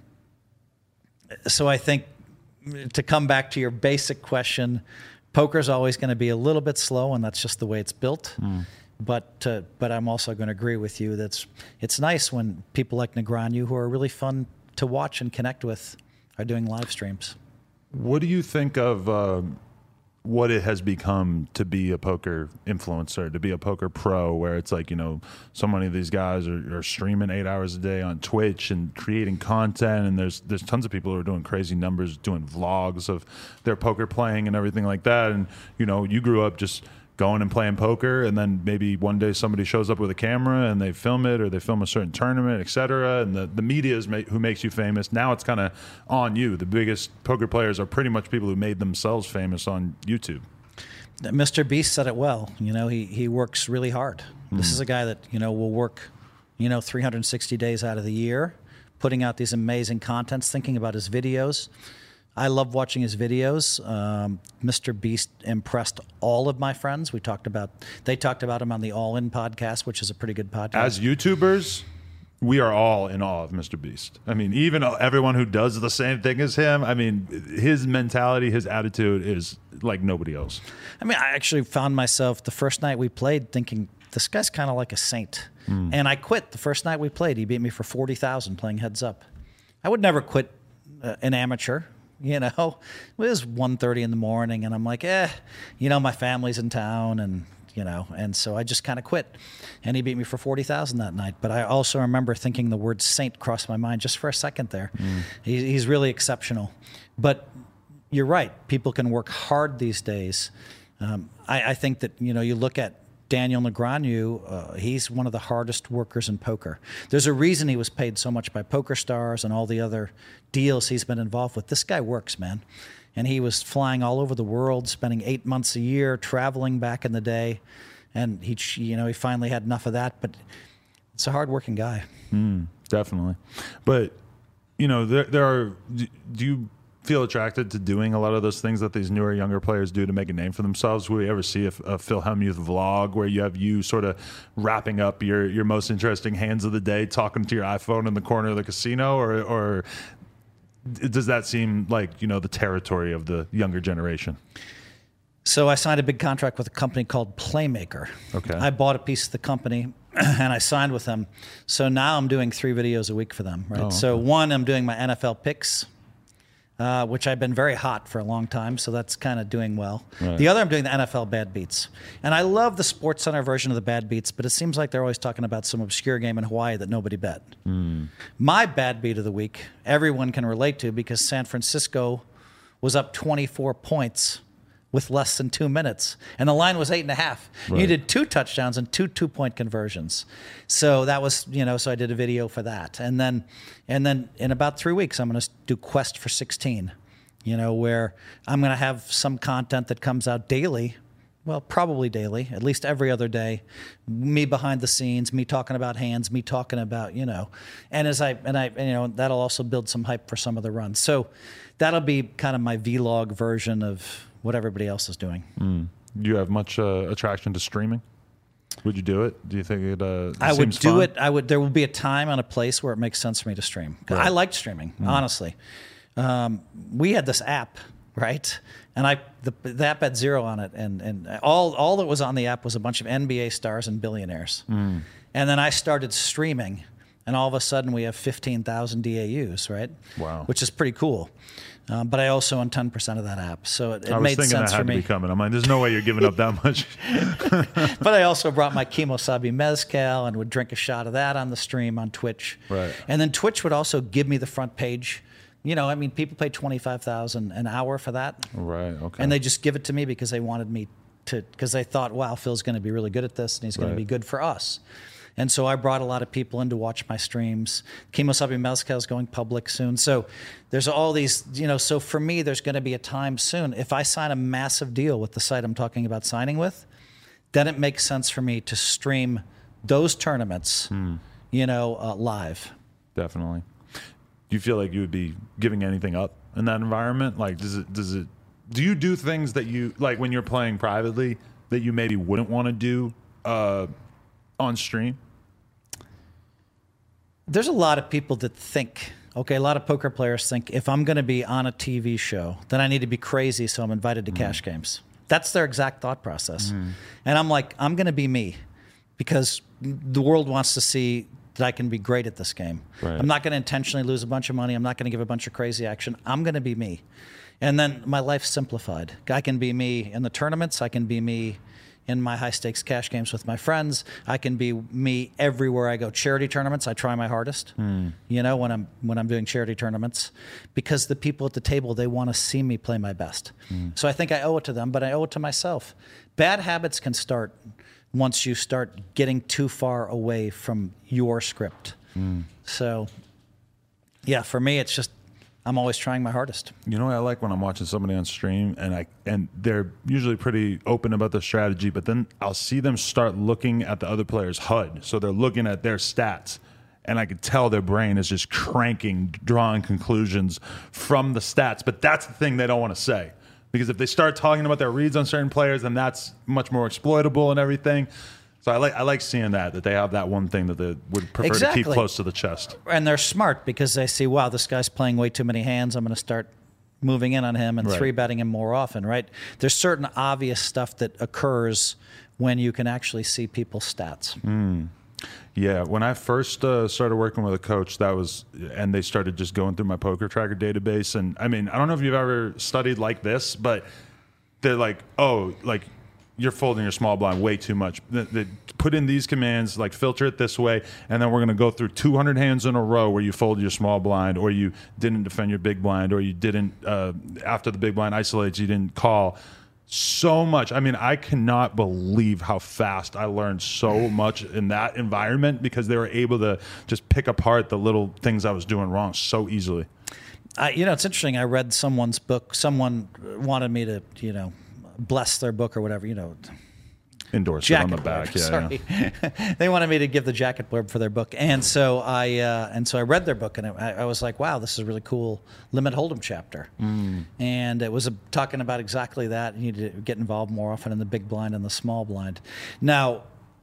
so I think, to come back to your basic question, poker's always going to be a little bit slow, and that's just the way it's built. Mm. But uh, but I'm also going to agree with you that's it's nice when people like Negreanu, who are really fun to watch and connect with, are doing live streams. What do you think of uh, what it has become to be a poker influencer, to be a poker pro, where it's like, you know, so many of these guys are, are streaming eight hours a day on Twitch and creating content, and there's there's tons of people who are doing crazy numbers, doing vlogs of their poker playing and everything like that. And, you know, you grew up just going and playing poker, and then maybe one day somebody shows up with a camera and they film it, or they film a certain tournament, et cetera, and the, the media is ma- who makes you famous. Now it's kind of on you. The biggest poker players are pretty much people who made themselves famous on YouTube. Mister Beast said it well. You know, he, he works really hard. Mm. This is a guy that, you know, will work, you know, three hundred sixty days out of the year, putting out these amazing contents, thinking about his videos. I love watching his videos. Um, Mister Beast impressed all of my friends. We talked about, they talked about him on the All In podcast, which is a pretty good podcast. As YouTubers, we are all in awe of Mister Beast. I mean, even everyone who does the same thing as him, I mean, his mentality, his attitude is like nobody else. I mean, I actually found myself the first night we played thinking, this guy's kind of like a saint. Mm. And I quit the first night we played. He beat me for forty thousand playing heads up. I would never quit uh, an amateur. You know, it was one thirty in the morning, and I'm like, eh, you know, my family's in town, and, you know, and so I just kind of quit. And he beat me for forty thousand that night. But I also remember thinking the word saint crossed my mind just for a second there. Mm. He, he's really exceptional. But you're right. People can work hard these days. Um, I, I think that, you know, you look at Daniel Negreanu, uh, he's one of the hardest workers in poker. There's a reason he was paid so much by PokerStars and all the other deals he's been involved with. This guy works, man. And he was flying all over the world, spending eight months a year, traveling back in the day. And he, you know, he finally had enough of that. But it's a hard-working guy. Mm, definitely. But, you know, there, there are, do you feel attracted to doing a lot of those things that these newer, younger players do to make a name for themselves? Will we ever see a, a Phil Hellmuth vlog where you have you sort of wrapping up your, your most interesting hands of the day, talking to your iPhone in the corner of the casino, or, or does that seem like, you know, the territory of the younger generation? So I signed a big contract with a company called Playmaker. Okay. I bought a piece of the company and I signed with them. So now I'm doing three videos a week for them, right? Oh, okay. So one, I'm doing my N F L picks, uh, which I've been very hot for a long time. So that's kind of doing well. Right. The other, I'm doing the N F L Bad Beats. And I love the Sports Center version of the Bad Beats, but it seems like they're always talking about some obscure game in Hawaii that nobody bet. Mm. My Bad Beat of the week, everyone can relate to because San Francisco was up twenty-four points with less than two minutes. And the line was eight and a half. Right. You did two touchdowns and two two-point conversions. So that was, you know, so I did a video for that. And then and then in about three weeks, I'm going to do Quest for sixteen, you know, where I'm going to have some content that comes out daily. Well, probably daily, at least every other day. Me behind the scenes, me talking about hands, me talking about, you know, and as I, and I, and, you know, that'll also build some hype for some of the runs. So that'll be kind of my vlog version of what everybody else is doing. Mm. Do you have much uh, attraction to streaming? Would you do it? Do you think it uh, I would seems do fun? it. I would, there will be a time and a place where it makes sense for me to stream. Right. I liked streaming, mm. honestly. Um, we had this app, right? And I, the, the app had zero on it, and, and all, all that was on the app was a bunch of N B A stars and billionaires. Mm. And then I started streaming, and all of a sudden we have fifteen thousand D A Us, right? Wow. Which is pretty cool. Um, but I also own ten percent of that app, so it, it I was made thinking sense that had for me. to be coming. I'm like, there's no way you're giving up that much. But I also brought my Kimosabi Mezcal and would drink a shot of that on the stream on Twitch. Right. And then Twitch would also give me the front page. You know, I mean, people pay twenty-five thousand dollars an hour for that. Right, okay. And they just give it to me because they wanted me to, because they thought, wow, Phil's going to be really good at this and he's going Right. to be good for us. And so I brought a lot of people in to watch my streams. Kimosabi Mezcal is going public soon. So there's all these, you know, so for me, there's going to be a time soon. If I sign a massive deal with the site I'm talking about signing with, then it makes sense for me to stream those tournaments, hmm. you know, uh, live. Definitely. Do you feel like you would be giving anything up in that environment? Like, does it, does it, do you do things that you, like when you're playing privately, that you maybe wouldn't want to do uh, on stream? There's a lot of people that think, okay, a lot of poker players think if I'm going to be on a T V show, then I need to be crazy, so I'm invited to mm. cash games. That's their exact thought process. Mm. And I'm like, I'm going to be me because the world wants to see that I can be great at this game. Right. I'm not going to intentionally lose a bunch of money. I'm not going to give a bunch of crazy action. I'm going to be me. And then my life's simplified. I can be me in the tournaments. I can be me in my high-stakes cash games with my friends. I can be me everywhere I go. Charity tournaments, I try my hardest, mm. you know, when I'm when I'm doing charity tournaments, because the people at the table, they want to see me play my best. Mm. So I think I owe it to them, but I owe it to myself. Bad habits can start once you start getting too far away from your script. Mm. So, yeah, for me, it's just, I'm always trying my hardest. You know what I like when I'm watching somebody on stream and I and they're usually pretty open about their strategy, but then I'll see them start looking at the other player's H U D. So they're looking at their stats, and I could tell their brain is just cranking, drawing conclusions from the stats. But that's the thing they don't want to say. Because if they start talking about their reads on certain players, then that's much more exploitable and everything. So I like I like seeing that, that they have that one thing that they would prefer exactly. to keep close to the chest. And they're smart because they see, wow, this guy's playing way too many hands. I'm going to start moving in on him and right. three-betting him more often, right? There's certain obvious stuff that occurs when you can actually see people's stats. Mm. Yeah, when I first uh, started working with a coach, that was, and they started just going through my poker tracker database. And I mean, I don't know if you've ever studied like this, but they're like, oh, like, you're folding your small blind way too much. They, they put in these commands, like filter it this way, and then we're going to go through two hundred hands in a row where you fold your small blind, or you didn't defend your big blind, or you didn't, uh, after the big blind isolates, you didn't call. So much. I mean, I cannot believe how fast I learned so much in that environment because they were able to just pick apart the little things I was doing wrong so easily. I, you know, it's interesting. I read someone's book. Someone wanted me to, you know, bless their book or whatever, you know. Endorse it on the back, yeah. Sorry. yeah. They wanted me to give the jacket blurb for their book, and so I uh, and so I read their book, and I, I was like, "Wow, this is a really cool limit hold'em chapter." Mm. And it was a, talking about exactly that. You need to get involved more often in the big blind and the small blind. Now,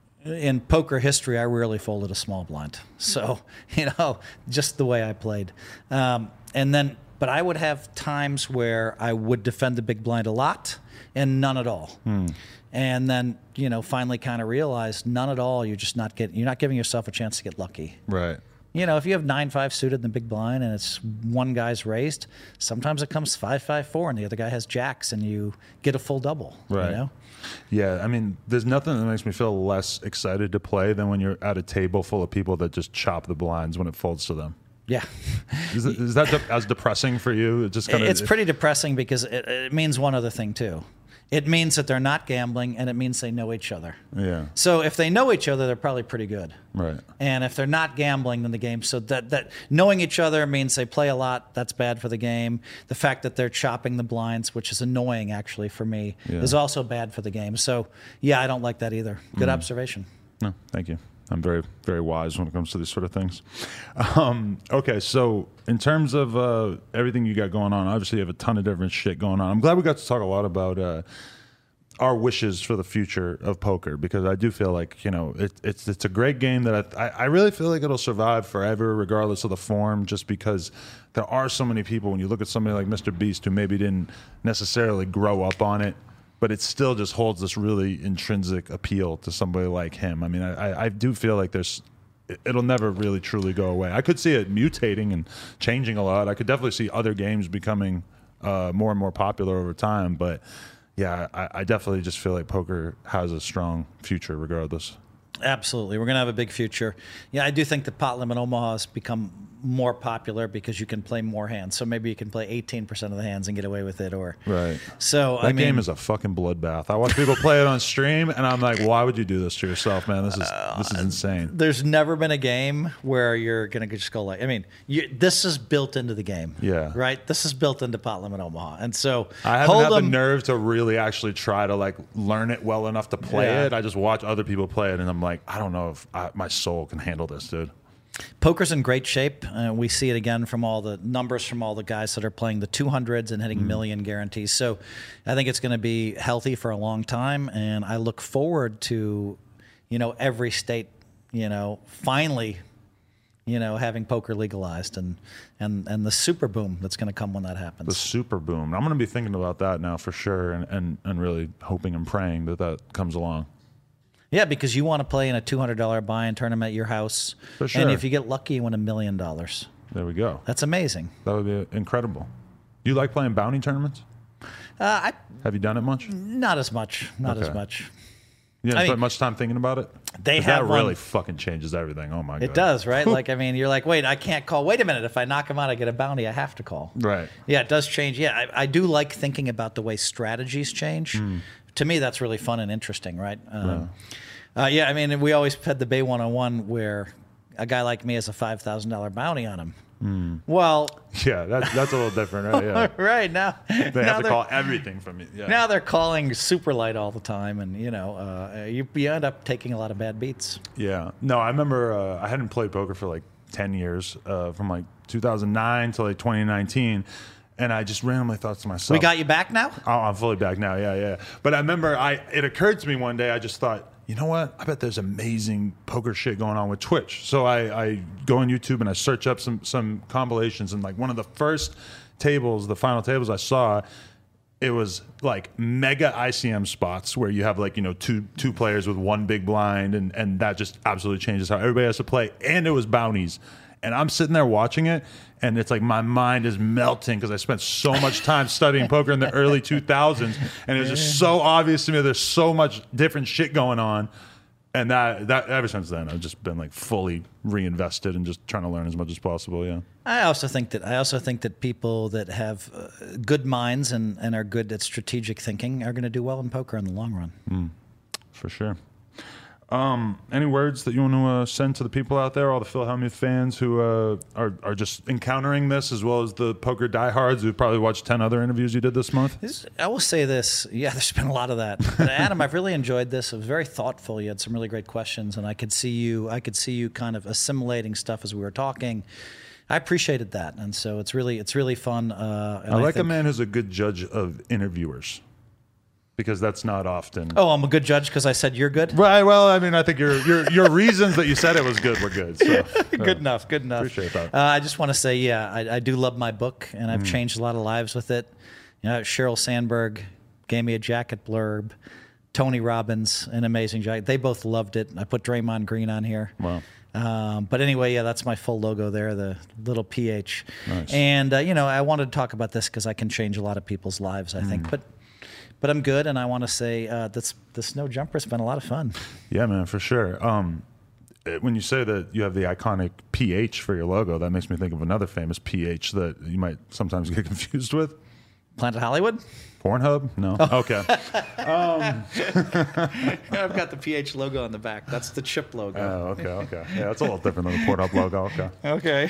in poker history, I rarely folded a small blind, so you know, just the way I played. Um, and then but I would have times where I would defend the big blind a lot and none at all. Hmm. And then, you know, finally kind of realize none at all. You're just not getting, you're not giving yourself a chance to get lucky. Right. You know, if you have nine five suited in the big blind and it's one guy's raised, sometimes it comes five five four and the other guy has jacks and you get a full double. Right. You know? Yeah, I mean, there's nothing that makes me feel less excited to play than when you're at a table full of people that just chop the blinds when it folds to them. Yeah. is, it, is that de- as depressing for you? It just kind of. It's pretty depressing because it, it means one other thing too. It means that they're not gambling, and it means they know each other. Yeah. So if they know each other, they're probably pretty good. Right. And if they're not gambling, then the game. So that that knowing each other means they play a lot. That's bad for the game. The fact that they're chopping the blinds, which is annoying actually for me, yeah. is also bad for the game. So yeah, I don't like that either. Good mm. observation. No, thank you. I'm very, very wise when it comes to these sort of things. Um, okay, so in terms of uh, everything you got going on, obviously you have a ton of different shit going on. I'm glad we got to talk a lot about uh, our wishes for the future of poker, because I do feel like, you know, it, it's it's a great game that I, I really feel like it'll survive forever, regardless of the form, just because there are so many people, when you look at somebody like Mister Beast, who maybe didn't necessarily grow up on it, but it still just holds this really intrinsic appeal to somebody like him. I mean, I, I do feel like there's, it'll never really truly go away. I could see it mutating and changing a lot. I could definitely see other games becoming uh, more and more popular over time. But yeah, I, I definitely just feel like poker has a strong future regardless. Absolutely. We're going to have a big future. Yeah, I do think that Pot Limit Omaha has become more popular because you can play more hands. So maybe you can play eighteen percent of the hands and get away with it. Or right. So that I mean, game is a fucking bloodbath. I watch people play it on stream, and I'm like, why would you do this to yourself, man? This is uh, this is insane. There's never been a game where you're going to just go like, I mean, you, this is built into the game. Yeah. Right? This is built into Pot Limit Omaha. And so I haven't had Hold'em, the nerve to really actually try to like learn it well enough to play yeah. it. I just watch other people play it, and I'm like, I don't know if I, my soul can handle this, dude. Poker's in great shape. Uh, we see it again from all the numbers from all the guys that are playing the two hundreds and hitting mm. million guarantees. So I think it's going to be healthy for a long time, and I look forward to, you know, every state, you know, finally, you know, having poker legalized, and and and the super boom that's going to come when that happens. The super boom. I'm going to be thinking about that now for sure, and and, and really hoping and praying that that comes along. Yeah, because you want to play in a two hundred dollars buy-in tournament at your house. For sure. And if you get lucky, you win a million dollars. There we go. That's amazing. That would be incredible. You like playing bounty tournaments? Uh, I, Have you done it much? Not as much. Not okay. as much. You didn't I spend mean, much time thinking about it? They have That really one, fucking changes everything. Oh, my God. It does, right? Like, I mean, you're like, wait, I can't call. Wait a minute. If I knock him out, I get a bounty. I have to call. Right. Yeah, it does change. Yeah, I, I do like thinking about the way strategies change. Mm. To me, that's really fun and interesting, right? Um, yeah. Uh, yeah, I mean, we always had the Bay one oh one where a guy like me has a five thousand dollars bounty on him. Mm. Well, yeah, that, that's a little different, right? Yeah. Right now, they now have to call everything from you. Yeah. Now they're calling super light all the time, and you know, uh, you, you end up taking a lot of bad beats. Yeah, no, I remember uh, I hadn't played poker for like ten years, uh, from like two thousand nine to like twenty nineteen. And I just randomly thought to myself, we got you back now? Oh, I'm fully back now. Yeah, yeah. But I remember I it occurred to me one day, I just thought, you know what? I bet there's amazing poker shit going on with Twitch. So I, I go on YouTube and I search up some some compilations, and like one of the first tables, the final tables I saw, it was like mega I C M spots where you have like, you know, two two players with one big blind, and, and that just absolutely changes how everybody has to play. And it was bounties. And I'm sitting there watching it, and it's like my mind is melting because I spent so much time studying poker in the early two thousands, and it was just so obvious to me there's so much different shit going on. And that, that ever since then, I've just been like fully reinvested and just trying to learn as much as possible. Yeah. I also think that I also think that people that have uh, good minds and, and are good at strategic thinking are going to do well in poker in the long run. Mm, for sure. Um, any words that you want to uh, send to the people out there, all the Phil Hellmuth fans who uh, are are just encountering this, as well as the poker diehards who probably watched ten other interviews you did this month? I will say this. Yeah, there's been a lot of that. But Adam, I've really enjoyed this. It was very thoughtful. You had some really great questions, and I could see you. I could see you kind of assimilating stuff as we were talking. I appreciated that, and so it's really it's really fun. Uh, and I like I think, a man who's a good judge of interviewers. because that's not often. Oh, I'm a good judge because I said you're good? Right. Well, I mean, I think your your your reasons that you said it was good were good. So, good enough. Good enough. Appreciate that. Uh, I just want to say, yeah, I, I do love my book, and I've Mm. changed a lot of lives with it. You know, Sheryl Sandberg gave me a jacket blurb. Tony Robbins, an amazing jacket. They both loved it. I put Draymond Green on here. Wow. Um, but anyway, yeah, that's my full logo there, the little P H. Nice. And, uh, you know, I wanted to talk about this because I can change a lot of people's lives, I think. But but I'm good, and I want to say uh, this, this No Jumper has been a lot of fun. Yeah, man, for sure. Um, it- when you say that you have the iconic P H for your logo, that makes me think of another famous P H that you might sometimes get confused with. Planet Hollywood? Pornhub? No. Okay. I've got the P H logo on the back. That's the chip logo. Oh, okay, okay. Yeah, that's a little different than the Pornhub logo. Okay. Okay.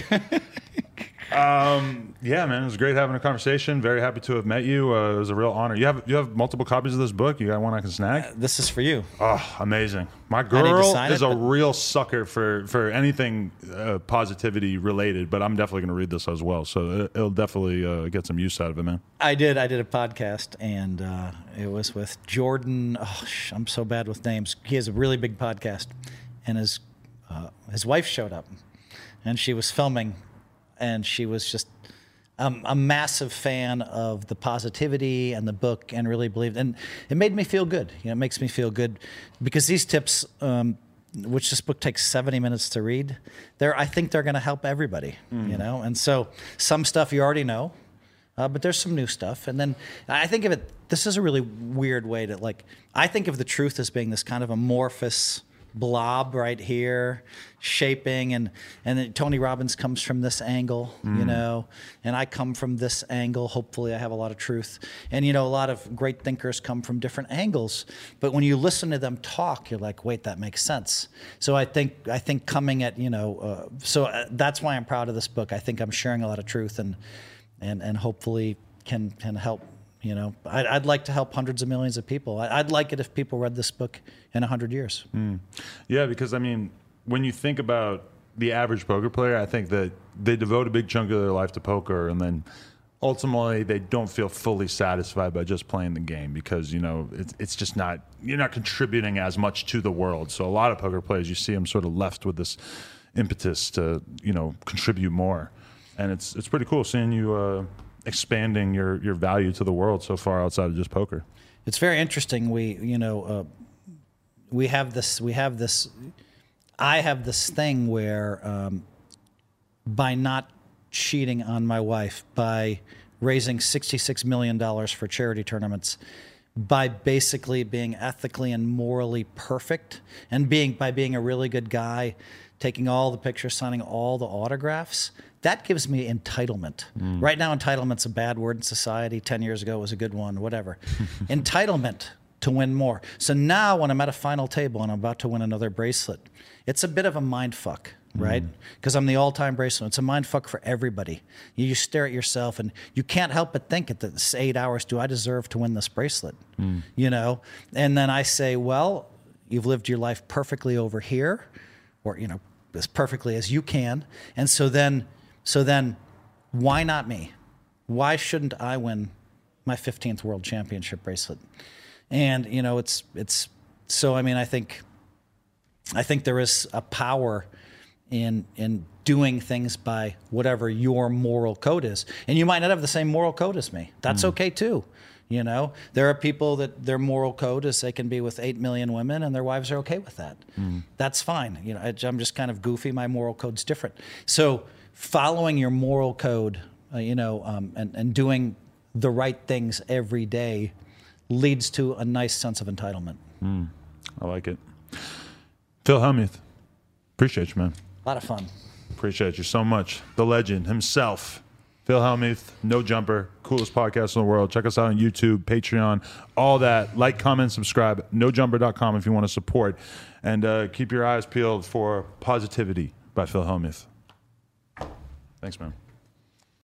Um, yeah, man, it was great having a conversation. Very happy to have met you. Uh, it was a real honor. You have you have multiple copies of this book. You got one I can snag? This is for you. Oh, amazing. My need to girl sign is it, a but- real sucker for, for anything uh, positivity related, but I'm definitely going to read this as well. So it, it'll definitely uh, get some use out of it, man. I did. I did a podcast, and uh, it was with Jordan. Oh, sh- I'm so bad with names. He has a really big podcast, and his uh, his wife showed up, and she was filming, and she was just um, a massive fan of the positivity and the book, and really believed. And it made me feel good. You know, it makes me feel good because these tips. Um, which this book takes seventy minutes to read. They're, I think they're going to help everybody, you know? And so some stuff you already know, uh, but there's some new stuff. And then I think of it, this is a really weird way to like, I think of the truth as being this kind of amorphous blob right here, shaping, and and then Tony Robbins comes from this angle, you know, and I come from this angle. Hopefully I have a lot of truth. And, you know, a lot of great thinkers come from different angles, but when you listen to them talk, you're like, wait, that makes sense. So I think, I think coming at, you know, uh, so uh, that's why I'm proud of this book. I think I'm sharing a lot of truth and, and, and hopefully can, can help. You know, I'd, I'd like to help hundreds of millions of people. I, I'd like it if people read this book in a hundred years. Mm. Yeah, because I mean, when you think about the average poker player, I think that they devote a big chunk of their life to poker, and then ultimately they don't feel fully satisfied by just playing the game because, you know, it's, it's just not, you're not contributing as much to the world. So a lot of poker players, you see them sort of left with this impetus to, you know, contribute more. And it's it's pretty cool seeing you uh, expanding your, your value to the world so far outside of just poker. It's very interesting. We, you know, uh, we have this, we have this, I have this thing where um, by not cheating on my wife, by raising sixty-six million dollars for charity tournaments, by basically being ethically and morally perfect, and being by being a really good guy, taking all the pictures, signing all the autographs, that gives me entitlement. Mm. Right now, entitlement's a bad word in society. Ten years ago it was a good one, whatever. Entitlement to win more. So now when I'm at a final table and I'm about to win another bracelet, it's a bit of a mind fuck, right? Because mm. I'm the all-time bracelet. It's a mind fuck for everybody. You, you stare at yourself and you can't help but think at this eight hours, do I deserve to win this bracelet? Mm. You know? And then I say, well, you've lived your life perfectly over here, or, you know, as perfectly as you can. And so then, so then why not me? Why shouldn't I win my fifteenth world championship bracelet? And, you know, it's, it's, so, I mean, I think, I think there is a power in, in doing things by whatever your moral code is. And you might not have the same moral code as me. That's mm. okay too. You know, there are people that their moral code is they can be with eight million women and their wives are okay with that. Mm. That's fine. You know, I, I'm just kind of goofy. My moral code's different. So following your moral code, uh, you know, um, and, and doing the right things every day leads to a nice sense of entitlement. Mm. I like it. Phil Hellmuth, appreciate you, man. A lot of fun. Appreciate you so much. The legend himself, Phil Hellmuth, No Jumper, coolest podcast in the world. Check us out on YouTube, Patreon, all that. Like, comment, subscribe. no jumper dot com if you want to support. And uh, keep your eyes peeled for Positivity by Phil Hellmuth. Thanks, man.